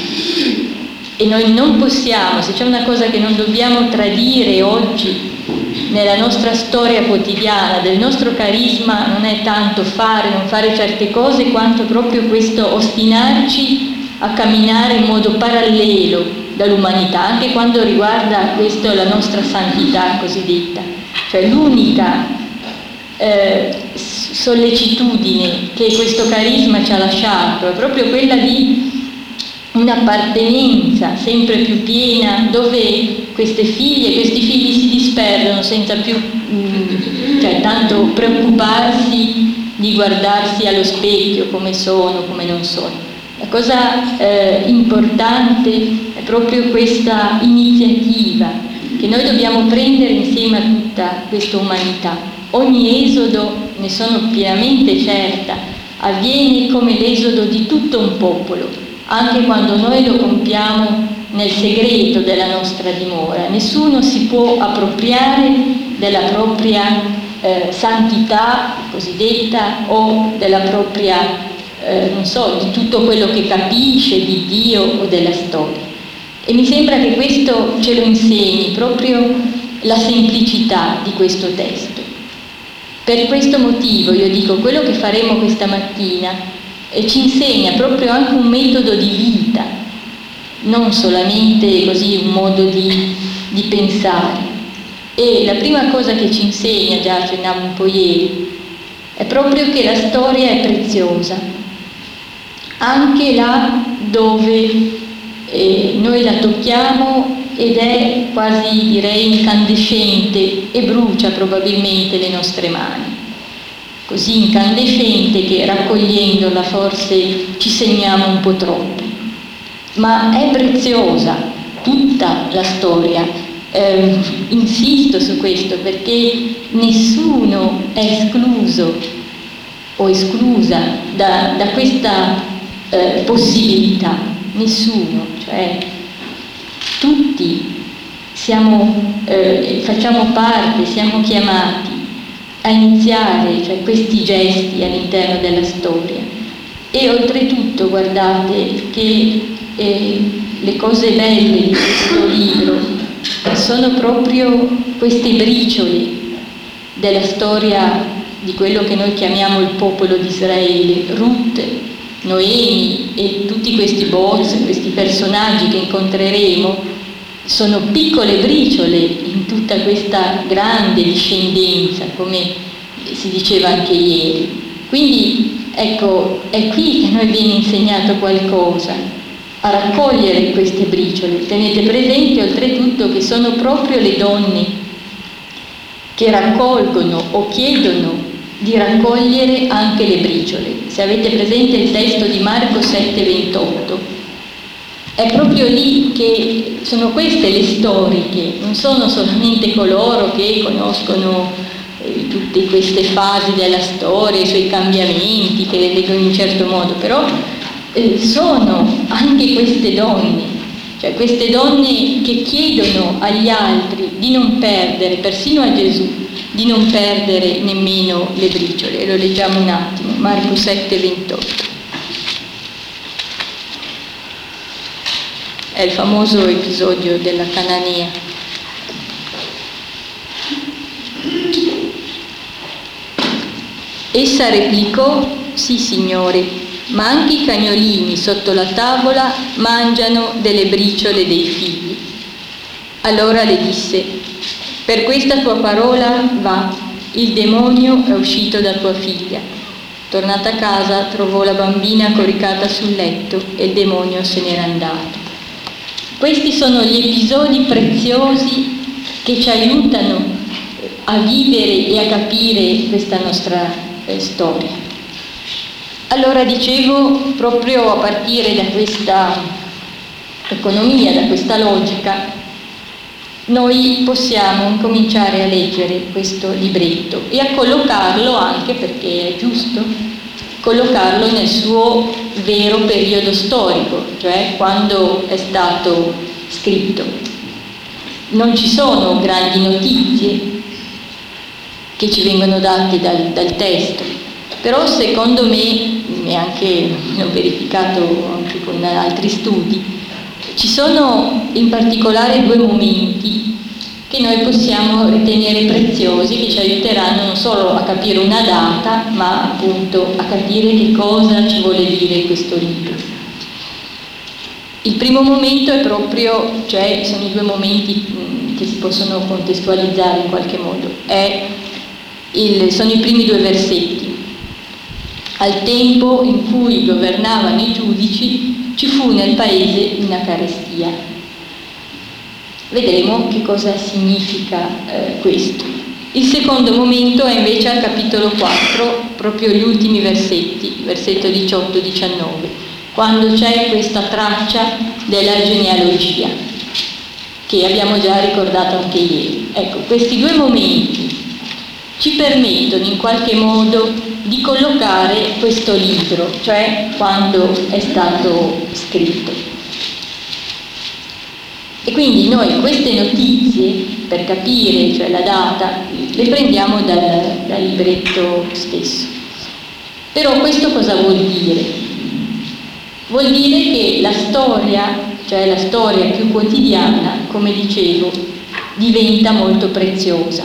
e noi non possiamo, se c'è una cosa che non dobbiamo tradire oggi nella nostra storia quotidiana, del nostro carisma, non è tanto fare, non fare certe cose, quanto proprio questo ostinarci a camminare in modo parallelo dall'umanità, anche quando riguarda questo la nostra santità cosiddetta. Cioè l'unica eh, sollecitudine che questo carisma ci ha lasciato è proprio quella di un'appartenenza sempre più piena, dove queste figlie, questi figli si disperdono senza più mh, cioè, tanto preoccuparsi di guardarsi allo specchio come sono, come non sono. La cosa eh, importante è proprio questa iniziativa che noi dobbiamo prendere insieme a tutta questa umanità. Ogni esodo, ne sono pienamente certa, avviene come l'esodo di tutto un popolo, anche quando noi lo compiamo nel segreto della nostra dimora. Nessuno si può appropriare della propria eh, santità cosiddetta o della propria, eh, non so, di tutto quello che capisce di Dio o della storia. E mi sembra che questo ce lo insegni proprio la semplicità di questo testo. Per questo motivo io dico, quello che faremo questa mattina eh, ci insegna proprio anche un metodo di vita, non solamente così un modo di, di pensare. E la prima cosa che ci insegna, già accennavo un po' ieri, è proprio che la storia è preziosa, anche là dove eh, noi la tocchiamo ed è quasi, direi, incandescente e brucia probabilmente le nostre mani. Così incandescente che raccogliendola forse ci segniamo un po' troppo. Ma è preziosa tutta la storia. Eh, insisto su questo perché nessuno è escluso o esclusa da, da questa eh, possibilità. Nessuno, cioè tutti siamo, eh, facciamo parte, siamo chiamati a iniziare, cioè, questi gesti all'interno della storia. E oltretutto guardate che eh, le cose belle di questo libro sono proprio queste briciole della storia di quello che noi chiamiamo il popolo di Israele. Ruth, Noemi e tutti questi boss, questi personaggi che incontreremo sono piccole briciole in tutta questa grande discendenza, come si diceva anche ieri. Quindi ecco, è qui che a noi viene insegnato qualcosa, a raccogliere queste briciole. Tenete presente oltretutto che sono proprio le donne che raccolgono o chiedono di raccogliere anche le briciole. Se avete presente il testo di Marco sette ventotto, è proprio lì che sono queste le storiche, non sono solamente coloro che conoscono eh, tutte queste fasi della storia, i suoi cambiamenti che le leggono in un certo modo, però eh, sono anche queste donne, cioè queste donne che chiedono agli altri di non perdere, persino a Gesù, di non perdere nemmeno le briciole. Lo leggiamo un attimo, Marco sette ventotto. È il famoso episodio della Cananea. Essa replicò: sì, signore, ma anche i cagnolini sotto la tavola mangiano delle briciole dei figli. Allora le disse: per questa tua parola va, il demonio è uscito da tua figlia. Tornata a casa trovò la bambina coricata sul letto e il demonio se n'era andato. Questi sono gli episodi preziosi che ci aiutano a vivere e a capire questa nostra eh, storia. Allora dicevo, proprio a partire da questa economia, da questa logica, noi possiamo incominciare a leggere questo libretto e a collocarlo anche, perché è giusto, collocarlo nel suo vero periodo storico, cioè quando è stato scritto. Non ci sono grandi notizie che ci vengono date dal, dal testo, però secondo me, e anche l'ho verificato anche con altri studi, ci sono in particolare due momenti che noi possiamo ritenere preziosi, che ci aiuteranno non solo a capire una data, ma appunto a capire che cosa ci vuole dire questo libro. Il primo momento è proprio, cioè sono i due momenti che si possono contestualizzare in qualche modo, è il, sono i primi due versetti. Al tempo in cui governavano i giudici, ci fu nel paese una carestia. Vedremo che cosa significa eh, questo. Il secondo momento è invece al capitolo quattro, proprio gli ultimi versetti, versetto diciotto diciannove, quando c'è questa traccia della genealogia, che abbiamo già ricordato anche ieri. Ecco, questi due momenti ci permettono in qualche modo di collocare questo libro, cioè quando è stato scritto. E quindi noi queste notizie, per capire, cioè la data, le prendiamo dal, dal libretto stesso. Però questo cosa vuol dire? Vuol dire che la storia, cioè la storia più quotidiana, come dicevo, diventa molto preziosa.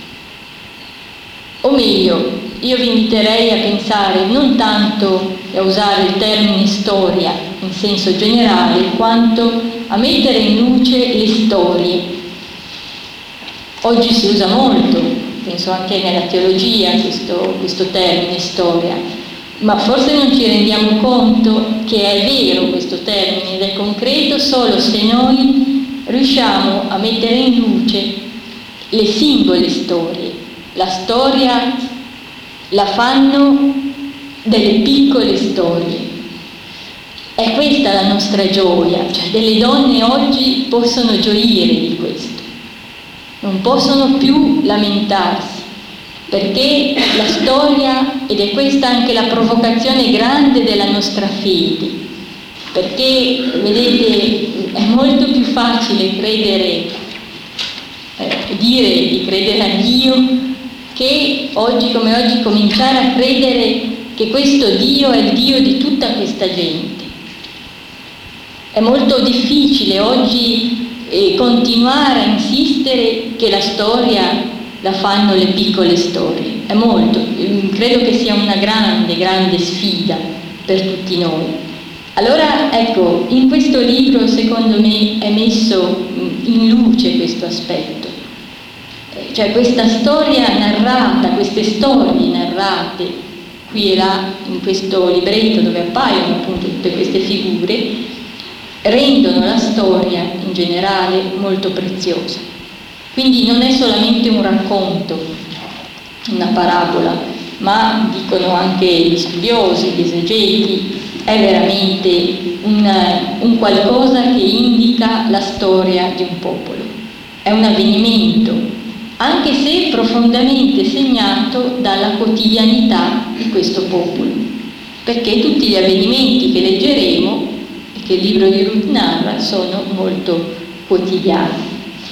O meglio, io vi inviterei a pensare non tanto a usare il termine storia in senso generale, quanto a mettere in luce le storie. Oggi si usa molto, penso anche nella teologia, questo, questo termine storia, ma forse non ci rendiamo conto che è vero questo termine ed è concreto solo se noi riusciamo a mettere in luce le singole storie. La storia la fanno delle piccole storie. È questa la nostra gioia, cioè delle donne oggi possono gioire di questo, non possono più lamentarsi, perché la storia, ed è questa anche la provocazione grande della nostra fede, perché vedete è molto più facile credere, eh, dire di credere a Dio, che oggi come oggi cominciare a credere che questo Dio è il Dio di tutta questa gente. È molto difficile oggi eh, continuare a insistere che la storia la fanno le piccole storie. È molto, credo che sia una grande, grande sfida per tutti noi. Allora, ecco, in questo libro secondo me è messo in luce questo aspetto. Cioè questa storia narrata, queste storie narrate qui e là in questo libretto dove appaiono appunto tutte queste figure, rendono la storia in generale molto preziosa. Quindi non è solamente un racconto, una parabola, ma dicono anche gli studiosi, gli esegeti, è veramente un, un qualcosa che indica la storia di un popolo. È un avvenimento anche se profondamente segnato dalla quotidianità di questo popolo, perché tutti gli avvenimenti che leggeremo e che il libro di Ruth narra sono molto quotidiani.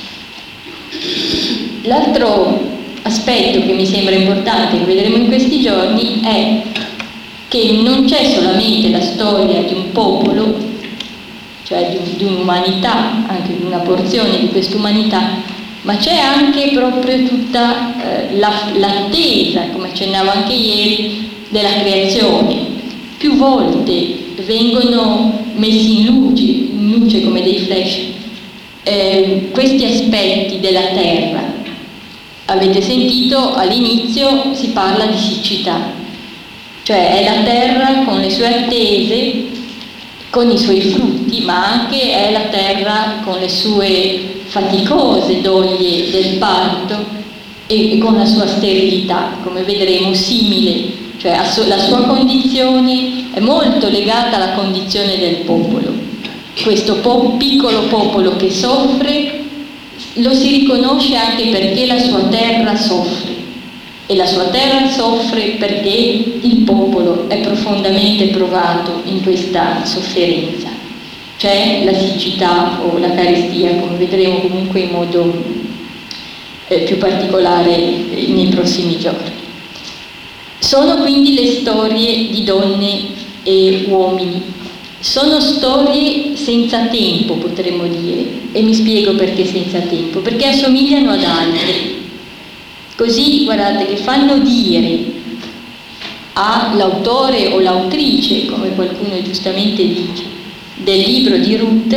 L'altro aspetto che mi sembra importante, che vedremo in questi giorni, è che non c'è solamente la storia di un popolo, cioè di, di un'umanità, anche di una porzione di quest'umanità, ma c'è anche proprio tutta eh, la, l'attesa, come accennavo anche ieri, della creazione. Più volte vengono messi in luce, in luce come dei flash, eh, questi aspetti della terra. Avete sentito, all'inizio si parla di siccità, cioè è la terra con le sue attese, con i suoi frutti, ma anche è la terra con le sue faticose doglie del parto e con la sua sterilità, come vedremo, simile, cioè la sua condizione è molto legata alla condizione del popolo. Questo po- piccolo popolo che soffre lo si riconosce anche perché la sua terra soffre, e la sua terra soffre perché il popolo è profondamente provato in questa sofferenza. C'è la siccità o la carestia, come vedremo comunque in modo eh, più particolare eh, nei prossimi giorni. Sono quindi le storie di donne e uomini. Sono storie senza tempo, potremmo dire, e mi spiego perché senza tempo, perché assomigliano ad altre. Così, guardate, che fanno dire all'autore o l'autrice, come qualcuno giustamente dice, del libro di Ruth,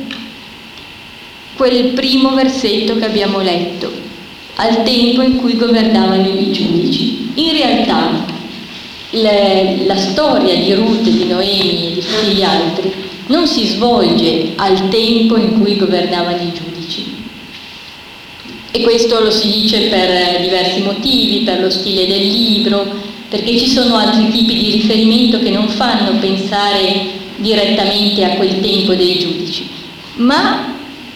quel primo versetto che abbiamo letto, al tempo in cui governavano i giudici. In realtà le, la storia di Ruth, di Noemi e di tutti gli altri non si svolge al tempo in cui governavano i giudici. E questo lo si dice per diversi motivi, per lo stile del libro, perché ci sono altri tipi di riferimento che non fanno pensare direttamente a quel tempo dei giudici, ma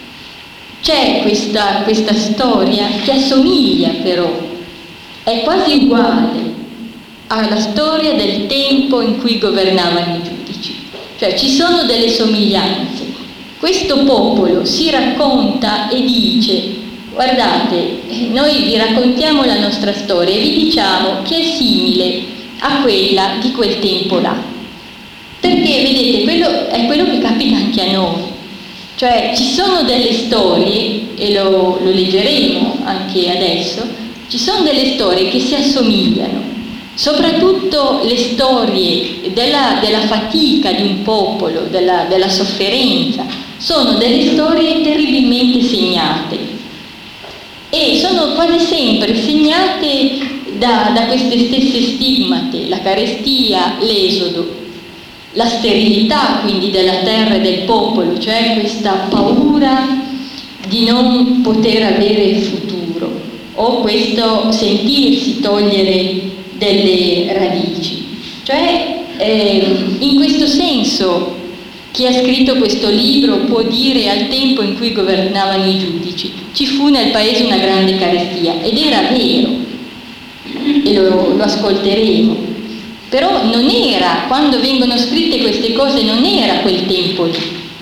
c'è questa, questa storia che assomiglia, però è quasi uguale alla storia del tempo in cui governavano i giudici, cioè ci sono delle somiglianze. Questo popolo si racconta e dice: guardate, noi vi raccontiamo la nostra storia e vi diciamo che è simile a quella di quel tempo là. Perché, vedete, quello è quello che capita anche a noi. Cioè, ci sono delle storie, e lo, lo leggeremo anche adesso, ci sono delle storie che si assomigliano. Soprattutto le storie della, della fatica di un popolo, della, della sofferenza, sono delle storie terribilmente segnate. E sono quasi sempre segnate da, da queste stesse stigmate, la carestia, l'esodo, la sterilità quindi della terra e del popolo, cioè questa paura di non poter avere futuro o questo sentirsi togliere delle radici. Cioè eh, in questo senso chi ha scritto questo libro può dire: al tempo in cui governavano i giudici ci fu nel paese una grande carestia, ed era vero, e lo, lo ascolteremo. Però non era, quando vengono scritte queste cose, non era quel tempo lì,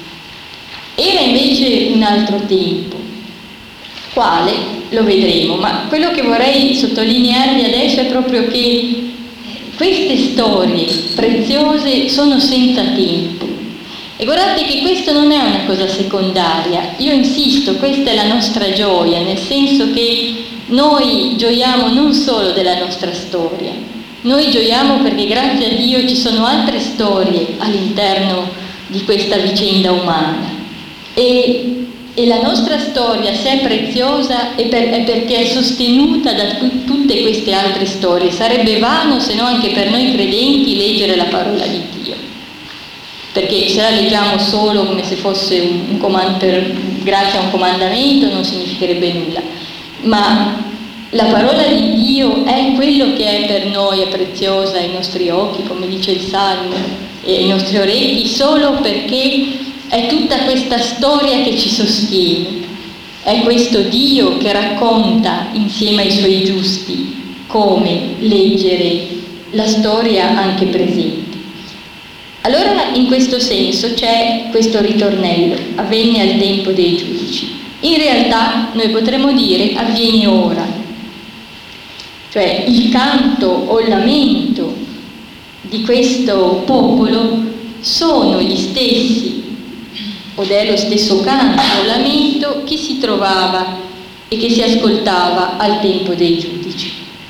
era invece un altro tempo. Quale? Lo vedremo, ma quello che vorrei sottolinearvi adesso è proprio che queste storie preziose sono senza tempo. E guardate che questo non è una cosa secondaria, io insisto, questa è la nostra gioia, nel senso che noi gioiamo non solo della nostra storia, noi gioiamo perché grazie a Dio ci sono altre storie all'interno di questa vicenda umana. E, e la nostra storia, se è preziosa, è, per, è perché è sostenuta da t- tutte queste altre storie. Sarebbe vano, se no anche per noi credenti, leggere la parola di Dio. Perché se la leggiamo solo come se fosse un, un comand- per, grazie a un comandamento, non significherebbe nulla. Ma la parola di Dio è quello che è per noi, è preziosa ai nostri occhi, come dice il Salmo, e ai nostri orecchi, solo perché è tutta questa storia che ci sostiene. È questo Dio che racconta insieme ai suoi giusti come leggere la storia anche presente. Allora, in questo senso c'è questo ritornello, avvenne al tempo dei giudici. In realtà noi potremmo dire avviene ora, cioè il canto o il lamento di questo popolo sono gli stessi, o è lo stesso canto o lamento che si trovava e che si ascoltava al tempo dei giudici.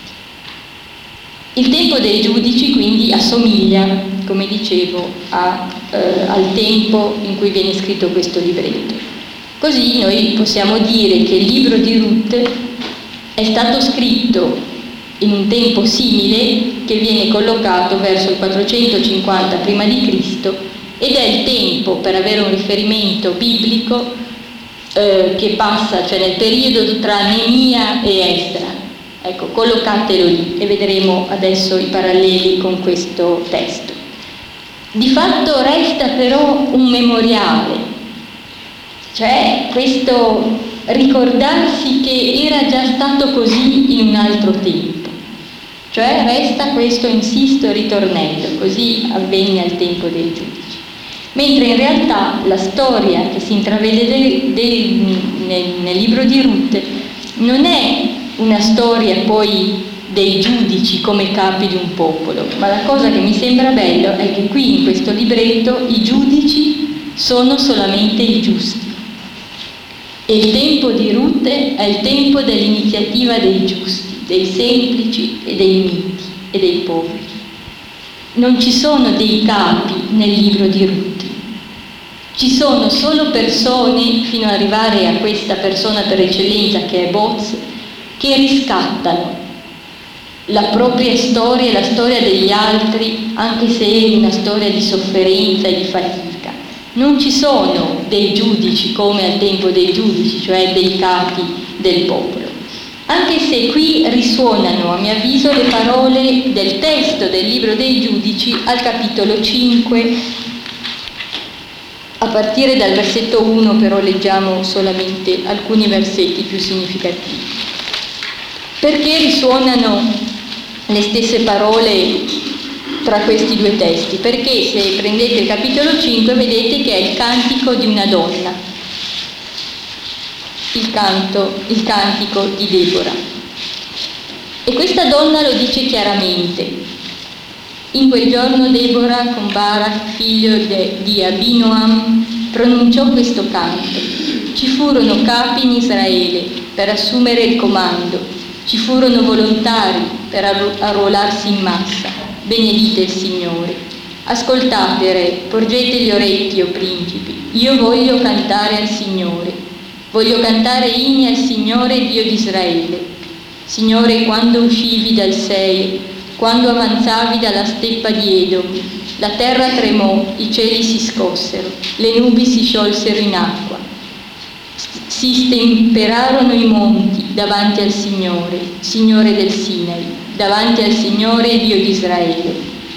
Il tempo dei giudici quindi assomiglia, come dicevo, a, eh, al tempo in cui viene scritto questo libretto. Così noi possiamo dire che il libro di Ruth è stato scritto in un tempo simile, che viene collocato verso il quattrocentocinquanta prima di Cristo, ed è il tempo, per avere un riferimento biblico, eh, che passa, cioè nel periodo tra Neemia e Esdra. Ecco, collocatelo lì e vedremo adesso i paralleli con questo testo. Di fatto resta però un memoriale, cioè questo ricordarsi che era già stato così in un altro tempo, cioè resta questo insisto ritornello, così avvenne al tempo dei giudici. Mentre in realtà la storia che si intravede de, de, nel, nel libro di Ruth non è una storia poi dei giudici come capi di un popolo, ma la cosa che mi sembra bello è che qui in questo libretto i giudici sono solamente i giusti. E il tempo di Ruth è il tempo dell'iniziativa dei giusti, dei semplici e dei miti e dei poveri. Non ci sono dei capi nel libro di Ruth, ci sono solo persone, fino ad arrivare a questa persona per eccellenza che è Boaz, che riscattano la propria storia e la storia degli altri, anche se è una storia di sofferenza e di fatica. Non ci sono dei giudici come al tempo dei giudici, cioè dei capi del popolo. Anche se qui risuonano, a mio avviso, le parole del testo del libro dei giudici al capitolo cinque, a partire dal versetto uno, però leggiamo solamente alcuni versetti più significativi. Perché risuonano le stesse parole tra questi due testi? Perché se prendete il capitolo cinque vedete che è il cantico di una donna, il, canto, il cantico di Debora. E questa donna lo dice chiaramente. In quel giorno Debora con Barak, figlio de, di Abinoam, pronunciò questo canto. Ci furono capi in Israele per assumere il comando. Ci furono volontari per arruolarsi in massa. Benedite il Signore. Ascoltate, re, porgete gli orecchi, o principi. Io voglio cantare al Signore. Voglio cantare inni al Signore, Dio di Israele. Signore, quando uscivi dal Seir, quando avanzavi dalla steppa di Edom, la terra tremò, i cieli si scossero, le nubi si sciolsero in acqua. Si stemperarono i monti davanti al Signore, Signore del Sinai, davanti al Signore Dio di Israele.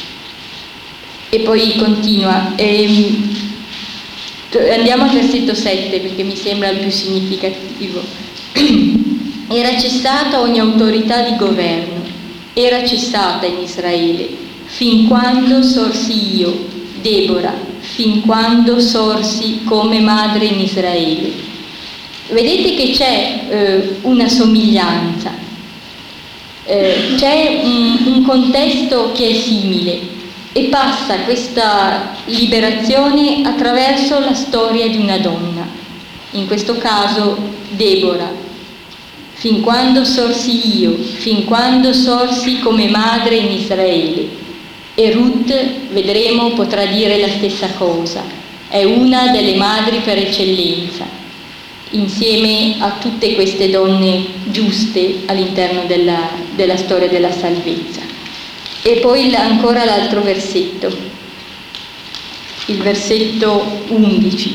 E poi continua, ehm, andiamo al versetto sette perché mi sembra il più significativo. Era cessata ogni autorità di governo, era cessata in Israele, fin quando sorsi io, Debora, fin quando sorsi come madre in Israele. Vedete che c'è eh, una somiglianza, eh, c'è un, un contesto che è simile e passa questa liberazione attraverso la storia di una donna, in questo caso Debora, fin quando sorsi io, fin quando sorsi come madre in Israele. E Ruth, vedremo, potrà dire la stessa cosa, è una delle madri per eccellenza, insieme a tutte queste donne giuste all'interno della, della storia della salvezza. E poi ancora l'altro versetto, il versetto undici.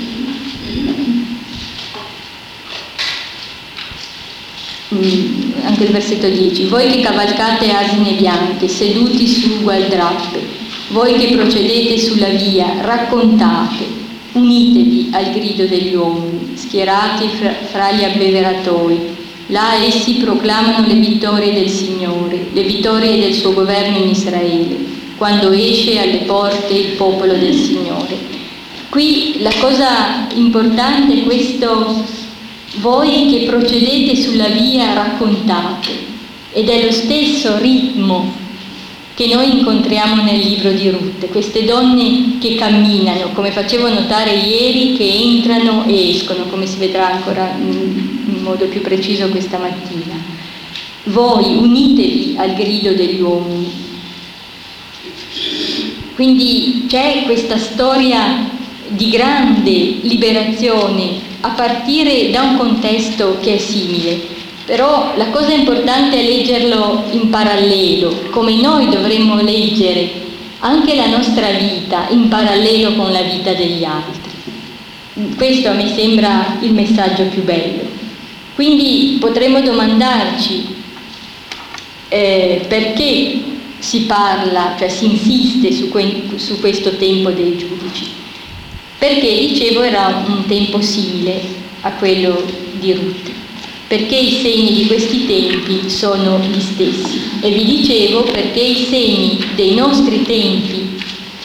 Mm, anche il versetto dieci. Voi che cavalcate asine bianche, seduti su gualdrappe, voi che procedete sulla via, raccontate, unitevi al grido degli uomini. schierati fra, fra gli abbeveratoi. Là essi proclamano le vittorie del Signore, le vittorie del suo governo in Israele, quando esce alle porte il popolo del Signore. Qui la cosa importante è questo: voi che procedete sulla via raccontate, ed è lo stesso ritmo che noi incontriamo nel libro di Ruth, queste donne che camminano, come facevo notare ieri, che entrano e escono, come si vedrà ancora in modo più preciso questa mattina. Voi unitevi al grido degli uomini. Quindi c'è questa storia di grande liberazione a partire da un contesto che è simile. Però la cosa importante è leggerlo in parallelo, come noi dovremmo leggere anche la nostra vita in parallelo con la vita degli altri. Questo a me sembra il messaggio più bello. Quindi potremmo domandarci eh, perché si parla, cioè si insiste su, que- su questo tempo dei giudici. Perché, dicevo, era un tempo simile a quello di Ruth. Perché i segni di questi tempi sono gli stessi. E vi dicevo perché i segni dei nostri tempi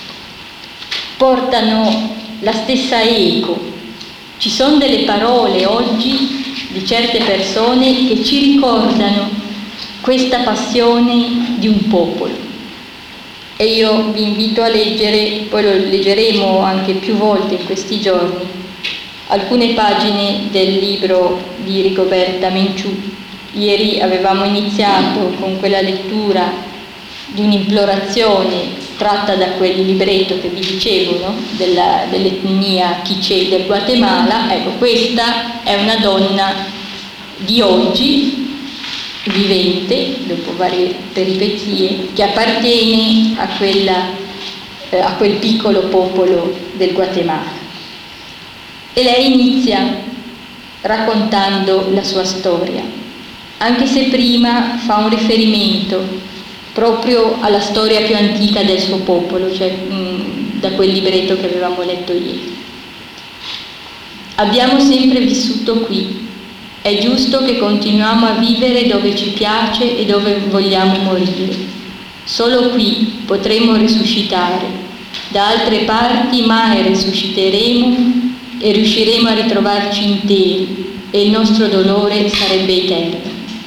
portano la stessa eco. Ci sono delle parole oggi di certe persone che ci ricordano questa passione di un popolo. E io vi invito a leggere, poi lo leggeremo anche più volte in questi giorni, alcune pagine del libro di Rigoberta Menchú. Ieri avevamo iniziato con quella lettura di un'implorazione tratta da quel libretto che vi dicevo, no? Della, dell'etnia Quiché del Guatemala. Ecco, questa è una donna di oggi, vivente, dopo varie peripezie, che appartiene a, quella, eh, a quel piccolo popolo del Guatemala. E lei inizia raccontando la sua storia, anche se prima fa un riferimento proprio alla storia più antica del suo popolo, cioè mh, da quel libretto che avevamo letto ieri. Abbiamo sempre vissuto qui, è giusto che continuiamo a vivere dove ci piace e dove vogliamo morire. Solo qui potremo risuscitare, da altre parti mai risusciteremo e riusciremo a ritrovarci interi e il nostro dolore sarebbe eterno.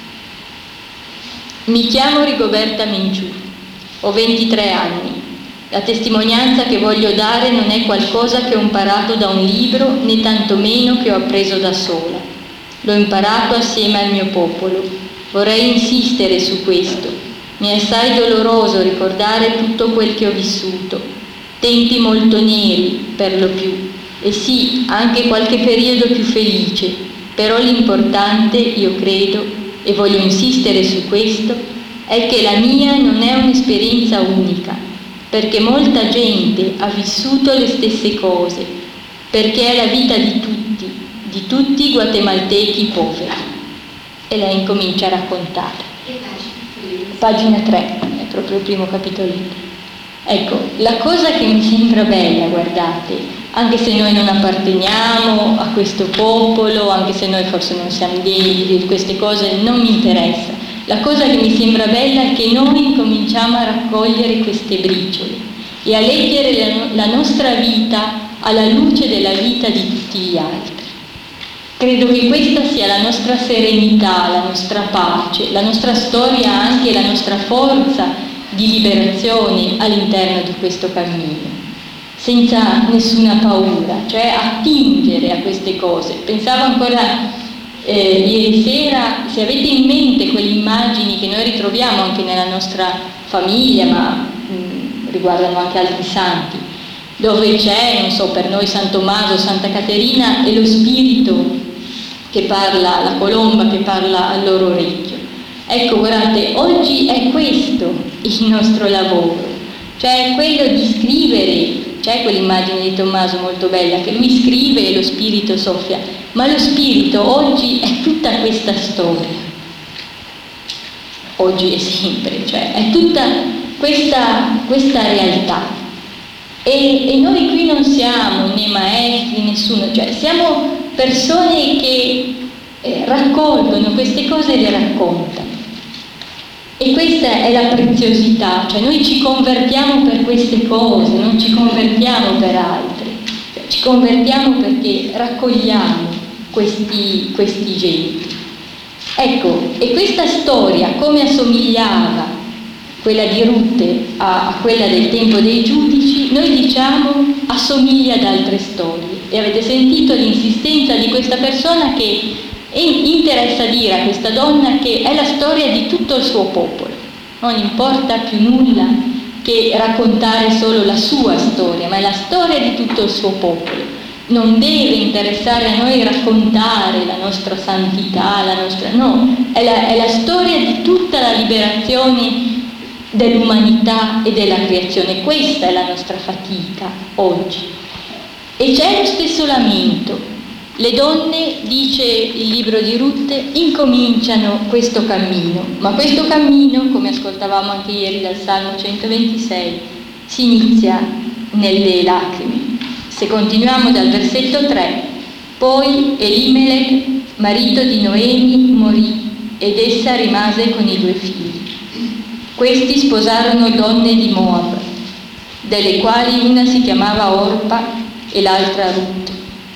Mi chiamo Rigoberta Menchú, ho ventitré anni. La testimonianza che voglio dare non è qualcosa che ho imparato da un libro, né tantomeno che ho appreso da sola. L'ho imparato assieme al mio popolo. Vorrei insistere su questo. Mi è assai doloroso ricordare tutto quel che ho vissuto. Tempi molto neri, per lo più. E sì, anche qualche periodo più felice, però l'importante, io credo, e voglio insistere su questo, è che la mia non è un'esperienza unica, perché molta gente ha vissuto le stesse cose, perché è la vita di tutti, di tutti i guatemaltechi poveri. E lei incomincia a raccontare. Pagina tre, è proprio il primo capitoletto. Ecco, la cosa che mi sembra bella, guardate, anche se noi non apparteniamo a questo popolo, anche se noi forse non siamo degni di queste cose, non mi interessa. La cosa che mi sembra bella è che noi incominciamo a raccogliere queste briciole e a leggere la, la nostra vita alla luce della vita di tutti gli altri. Credo che questa sia la nostra serenità, la nostra pace, la nostra storia, anche la nostra forza di liberazione all'interno di questo cammino, senza nessuna paura, cioè attingere a queste cose. Pensavo ancora eh, ieri sera, se avete in mente quelle immagini che noi ritroviamo anche nella nostra famiglia, ma mh, riguardano anche altri santi, dove c'è, non so, per noi San Tommaso, Santa Caterina e lo spirito che parla, la colomba che parla al loro orecchio. Ecco, guardate, oggi è questo il nostro lavoro, cioè quello di scrivere. C'è quell'immagine di Tommaso molto bella, che lui scrive e lo spirito soffia, ma lo spirito oggi è tutta questa storia, oggi e sempre, cioè è tutta questa, questa realtà. E, e noi qui non siamo né maestri, nessuno, cioè siamo persone che eh, raccolgono queste cose e le raccontano. E questa è la preziosità, cioè noi ci convertiamo per queste cose, non ci convertiamo per altre, cioè, ci convertiamo perché raccogliamo questi, questi genti. Ecco, e questa storia, come assomigliava quella di Rutte a, a quella del tempo dei giudici, noi diciamo assomiglia ad altre storie. E avete sentito l'insistenza di questa persona che interessa dire a questa donna che è la storia di tutto il suo popolo. Non importa più nulla che raccontare solo la sua storia, ma è la storia di tutto il suo popolo. Non deve interessare a noi raccontare la nostra santità, la nostra... no, è la, è la storia di tutta la liberazione dell'umanità e della creazione. Questa è la nostra fatica oggi. E c'è lo stesso lamento. Le donne, dice il libro di Rutte, incominciano questo cammino, ma questo cammino, come ascoltavamo anche ieri dal Salmo centoventisei, si inizia nelle lacrime. Se continuiamo dal versetto tre, poi Elimelech, marito di Noemi, morì ed essa rimase con i due figli. Questi sposarono donne di Moab, delle quali una si chiamava Orpa e l'altra Ruth.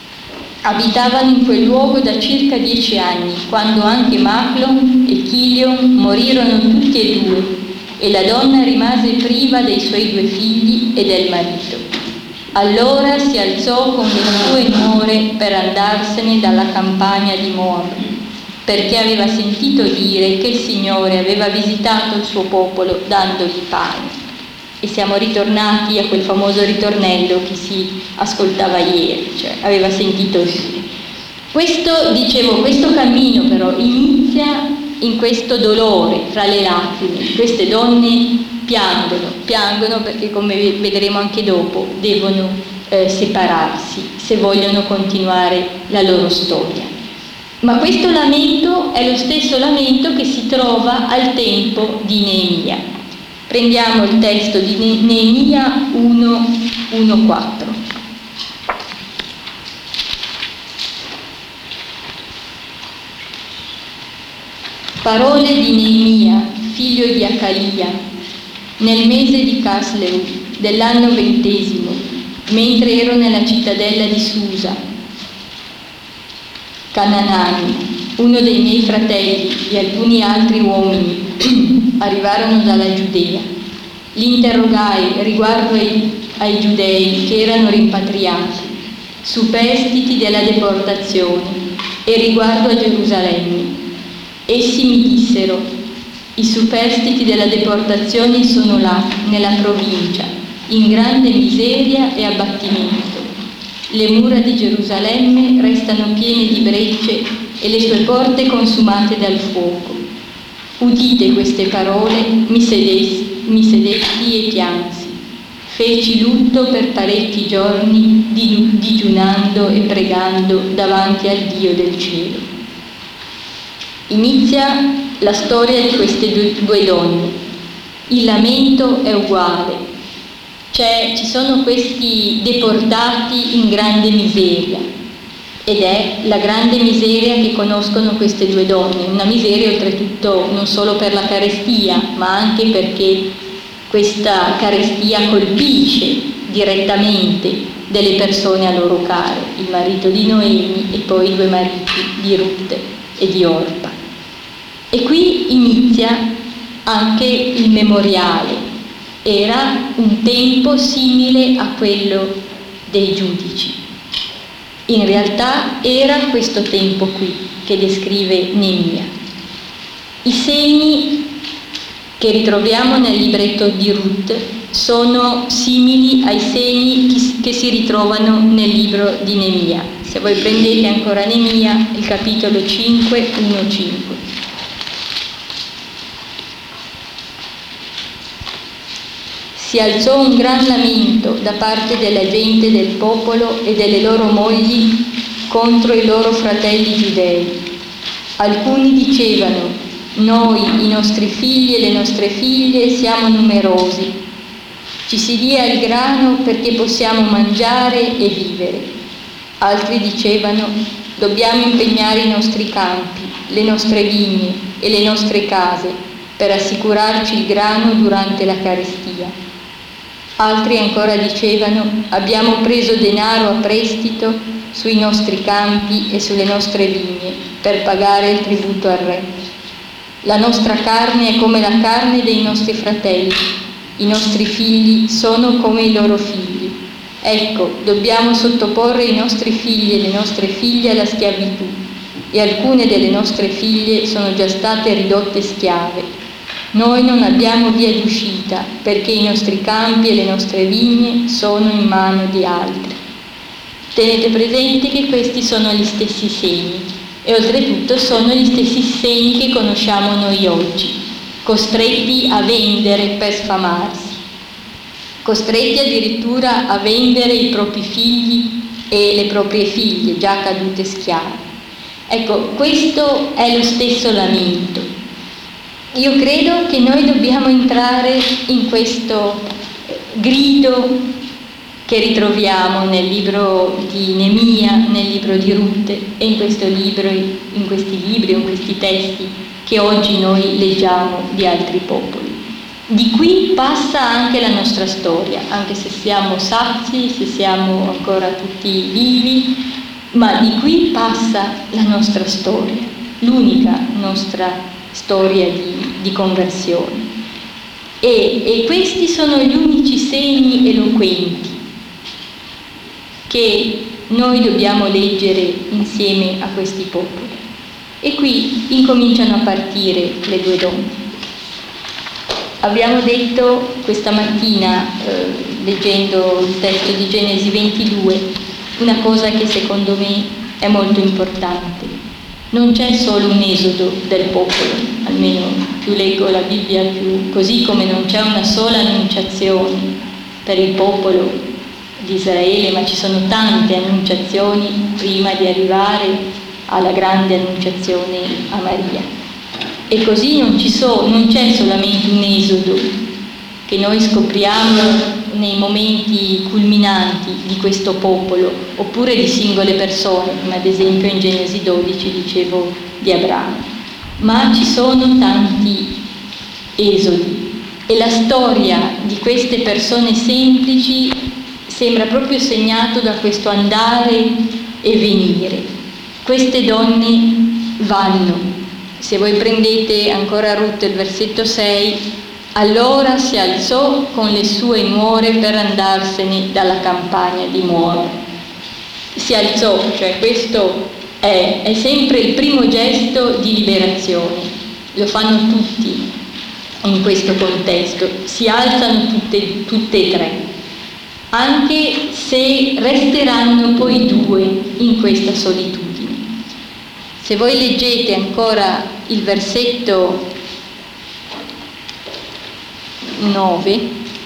Abitavano in quel luogo da circa dieci anni, quando anche Maclon e Chilion morirono tutti e due, e la donna rimase priva dei suoi due figli e del marito. Allora si alzò con le sue nuore per andarsene dalla campagna di Moab, perché aveva sentito dire che il Signore aveva visitato il suo popolo dandogli pane. E siamo ritornati a quel famoso ritornello che si ascoltava ieri, cioè aveva sentito dire. Questo, dicevo, questo cammino però inizia in questo dolore fra le lacrime. Queste donne piangono, piangono perché, come vedremo anche dopo, devono eh, separarsi se vogliono continuare la loro storia. Ma questo lamento è lo stesso lamento che si trova al tempo di Neemia. Prendiamo il testo di Neemia uno, uno quattro. Parole di Neemia, figlio di Acaia, nel mese di Casleu, dell'anno ventesimo, mentre ero nella cittadella di Susa. Cananani, uno dei miei fratelli e alcuni altri uomini arrivarono dalla Giudea. Li interrogai riguardo ai, ai giudei che erano rimpatriati, superstiti della deportazione, e riguardo a Gerusalemme. Essi mi dissero: i superstiti della deportazione sono là, nella provincia, in grande miseria e abbattimento. Le mura di Gerusalemme restano piene di brecce e le sue porte consumate dal fuoco. Udite queste parole, mi sedessi, mi sedetti e piansi. Feci lutto per parecchi giorni, digiunando e pregando davanti al Dio del cielo. Inizia la storia di queste due donne. Il lamento è uguale. Cioè, ci sono questi deportati in grande miseria, ed è la grande miseria che conoscono queste due donne, una miseria oltretutto non solo per la carestia, ma anche perché questa carestia colpisce direttamente delle persone a loro care, il marito di Noemi e poi i due mariti di Ruth e di Orpa. E qui inizia anche il memoriale. Era un tempo simile a quello dei giudici. In realtà era questo tempo qui che descrive Neemia. I segni che ritroviamo nel libretto di Ruth sono simili ai segni che si ritrovano nel libro di Neemia. Se voi prendete ancora Neemia, il capitolo cinque, uno cinque. Si alzò un gran lamento da parte della gente del popolo e delle loro mogli contro i loro fratelli giudei. Alcuni dicevano: noi, i nostri figli e le nostre figlie siamo numerosi. Ci si dia il grano perché possiamo mangiare e vivere. Altri dicevano: dobbiamo impegnare i nostri campi, le nostre vigne e le nostre case per assicurarci il grano durante la carestia. Altri ancora dicevano: abbiamo preso denaro a prestito sui nostri campi e sulle nostre vigne per pagare il tributo al re. La nostra carne è come la carne dei nostri fratelli, i nostri figli sono come i loro figli. Ecco, dobbiamo sottoporre i nostri figli e le nostre figlie alla schiavitù, e alcune delle nostre figlie sono già state ridotte schiave. Noi non abbiamo via d'uscita, perché i nostri campi e le nostre vigne sono in mano di altri. Tenete presente che questi sono gli stessi segni, e oltretutto sono gli stessi segni che conosciamo noi oggi, costretti a vendere per sfamarsi, costretti addirittura a vendere i propri figli e le proprie figlie, già cadute schiave. Ecco, questo è lo stesso lamento. Io credo che noi dobbiamo entrare in questo grido che ritroviamo nel libro di Neemia, nel libro di Ruth e in questo libro, in questi libri, in questi testi che oggi noi leggiamo di altri popoli. Di qui passa anche la nostra storia, anche se siamo sazi, se siamo ancora tutti vivi, ma di qui passa la nostra storia, l'unica nostra storia di, di conversione. E, e questi sono gli unici segni eloquenti che noi dobbiamo leggere insieme a questi popoli. E qui incominciano a partire le due donne. Abbiamo detto questa mattina, eh, leggendo il testo di Genesi ventidue, una cosa che secondo me è molto importante. Non c'è solo un esodo del popolo, almeno più leggo la Bibbia, più così come non c'è una sola annunciazione per il popolo di Israele, ma ci sono tante annunciazioni prima di arrivare alla grande annunciazione a Maria. E così non, ci so, non c'è solamente un esodo che noi scopriamo nei momenti culminanti di questo popolo, oppure di singole persone, come ad esempio in Genesi dodici dicevo di Abramo, ma ci sono tanti esodi e la storia di queste persone semplici sembra proprio segnato da questo andare e venire. Queste donne vanno. Se voi prendete ancora Ruth il versetto sei, allora si alzò con le sue nuore per andarsene dalla campagna di Moab. Si alzò, cioè questo è, è sempre il primo gesto di liberazione. Lo fanno tutti in questo contesto, si alzano tutte, tutte e tre, anche se resteranno poi due in questa solitudine. Se voi leggete ancora il versetto nove,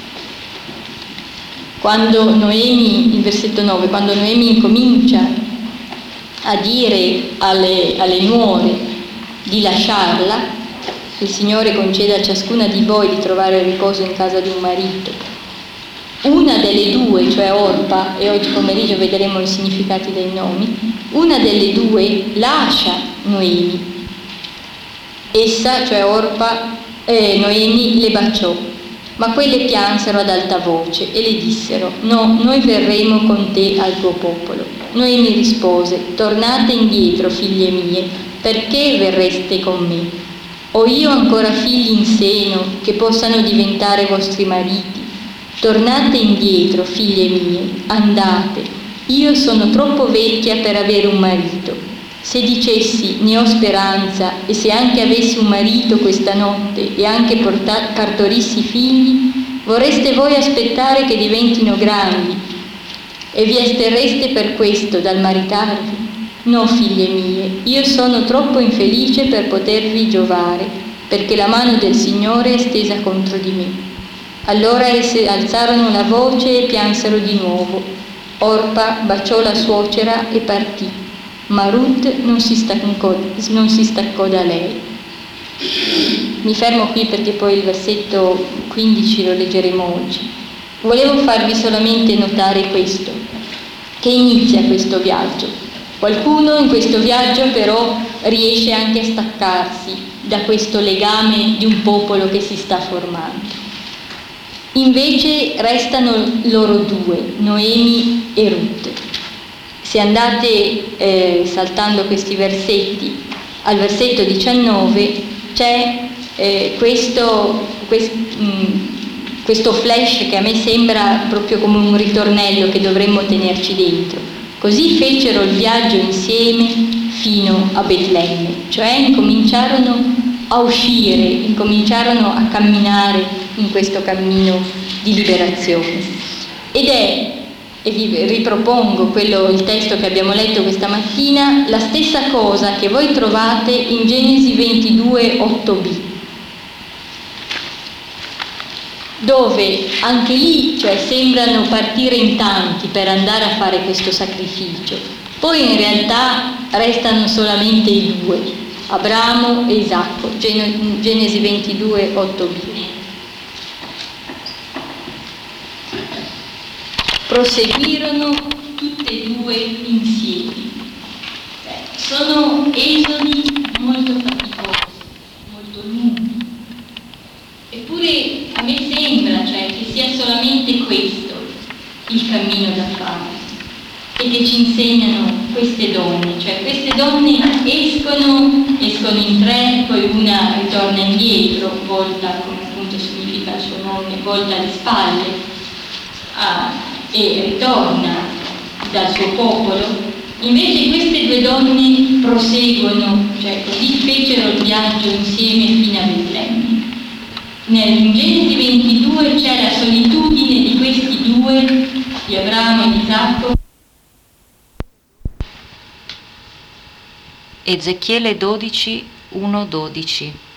quando Noemi, il versetto nove, quando Noemi incomincia a dire alle, alle nuore di lasciarla, il Signore conceda a ciascuna di voi di trovare riposo in casa di un marito. Una delle due, cioè Orpa, e oggi pomeriggio vedremo i significati dei nomi, una delle due lascia Noemi. Essa, cioè Orpa, eh, Noemi le baciò, ma quelle piansero ad alta voce e le dissero: no, noi verremo con te al tuo popolo. Noemi rispose: tornate indietro, figlie mie, perché verreste con me? Ho io ancora figli in seno che possano diventare vostri mariti? Tornate indietro, figlie mie, andate, io sono troppo vecchia per avere un marito. Se dicessi ne ho speranza, e se anche avessi un marito questa notte e anche porta- partorissi figli, vorreste voi aspettare che diventino grandi e vi asterreste per questo dal maritarvi? No, figlie mie, io sono troppo infelice per potervi giovare, perché la mano del Signore è stesa contro di me. Allora esse alzarono la voce e piansero di nuovo. Orpa baciò la suocera e partì, ma Ruth non si staccò, non si staccò da lei. Mi fermo qui perché poi il versetto quindici lo leggeremo oggi. Volevo farvi solamente notare questo, che inizia questo viaggio. Qualcuno in questo viaggio però riesce anche a staccarsi da questo legame di un popolo che si sta formando. Invece restano loro due, Noemi e Ruth. Se andate eh, saltando questi versetti, al versetto diciannove c'è eh, questo, quest, mh, questo flash che a me sembra proprio come un ritornello che dovremmo tenerci dentro. Così fecero il viaggio insieme fino a Betlemme, cioè incominciarono a uscire, incominciarono a camminare in questo cammino di liberazione. Ed è, e vi ripropongo quello, il testo che abbiamo letto questa mattina, la stessa cosa che voi trovate in Genesi ventidue otto b, dove anche lì, cioè, sembrano partire in tanti per andare a fare questo sacrificio, poi in realtà restano solamente i due, Abramo e Isacco, Genesi ventidue otto b. Proseguirono tutte e due insieme. Sono esodi molto faticosi, molto lunghi. Eppure a me sembra, cioè, che sia solamente questo il cammino da fare e che ci insegnano queste donne, cioè queste donne escono, escono in tre, poi una ritorna indietro, volta, come appunto significa il suo nome, volta alle spalle a, e ritorna dal suo popolo. Invece queste due donne proseguono, cioè così fecero il viaggio insieme fino a Betlemme. Nel Genesi ventidue c'è la solitudine di questi due, di Abramo e di Isacco. Ezechiele dodici, uno dodici.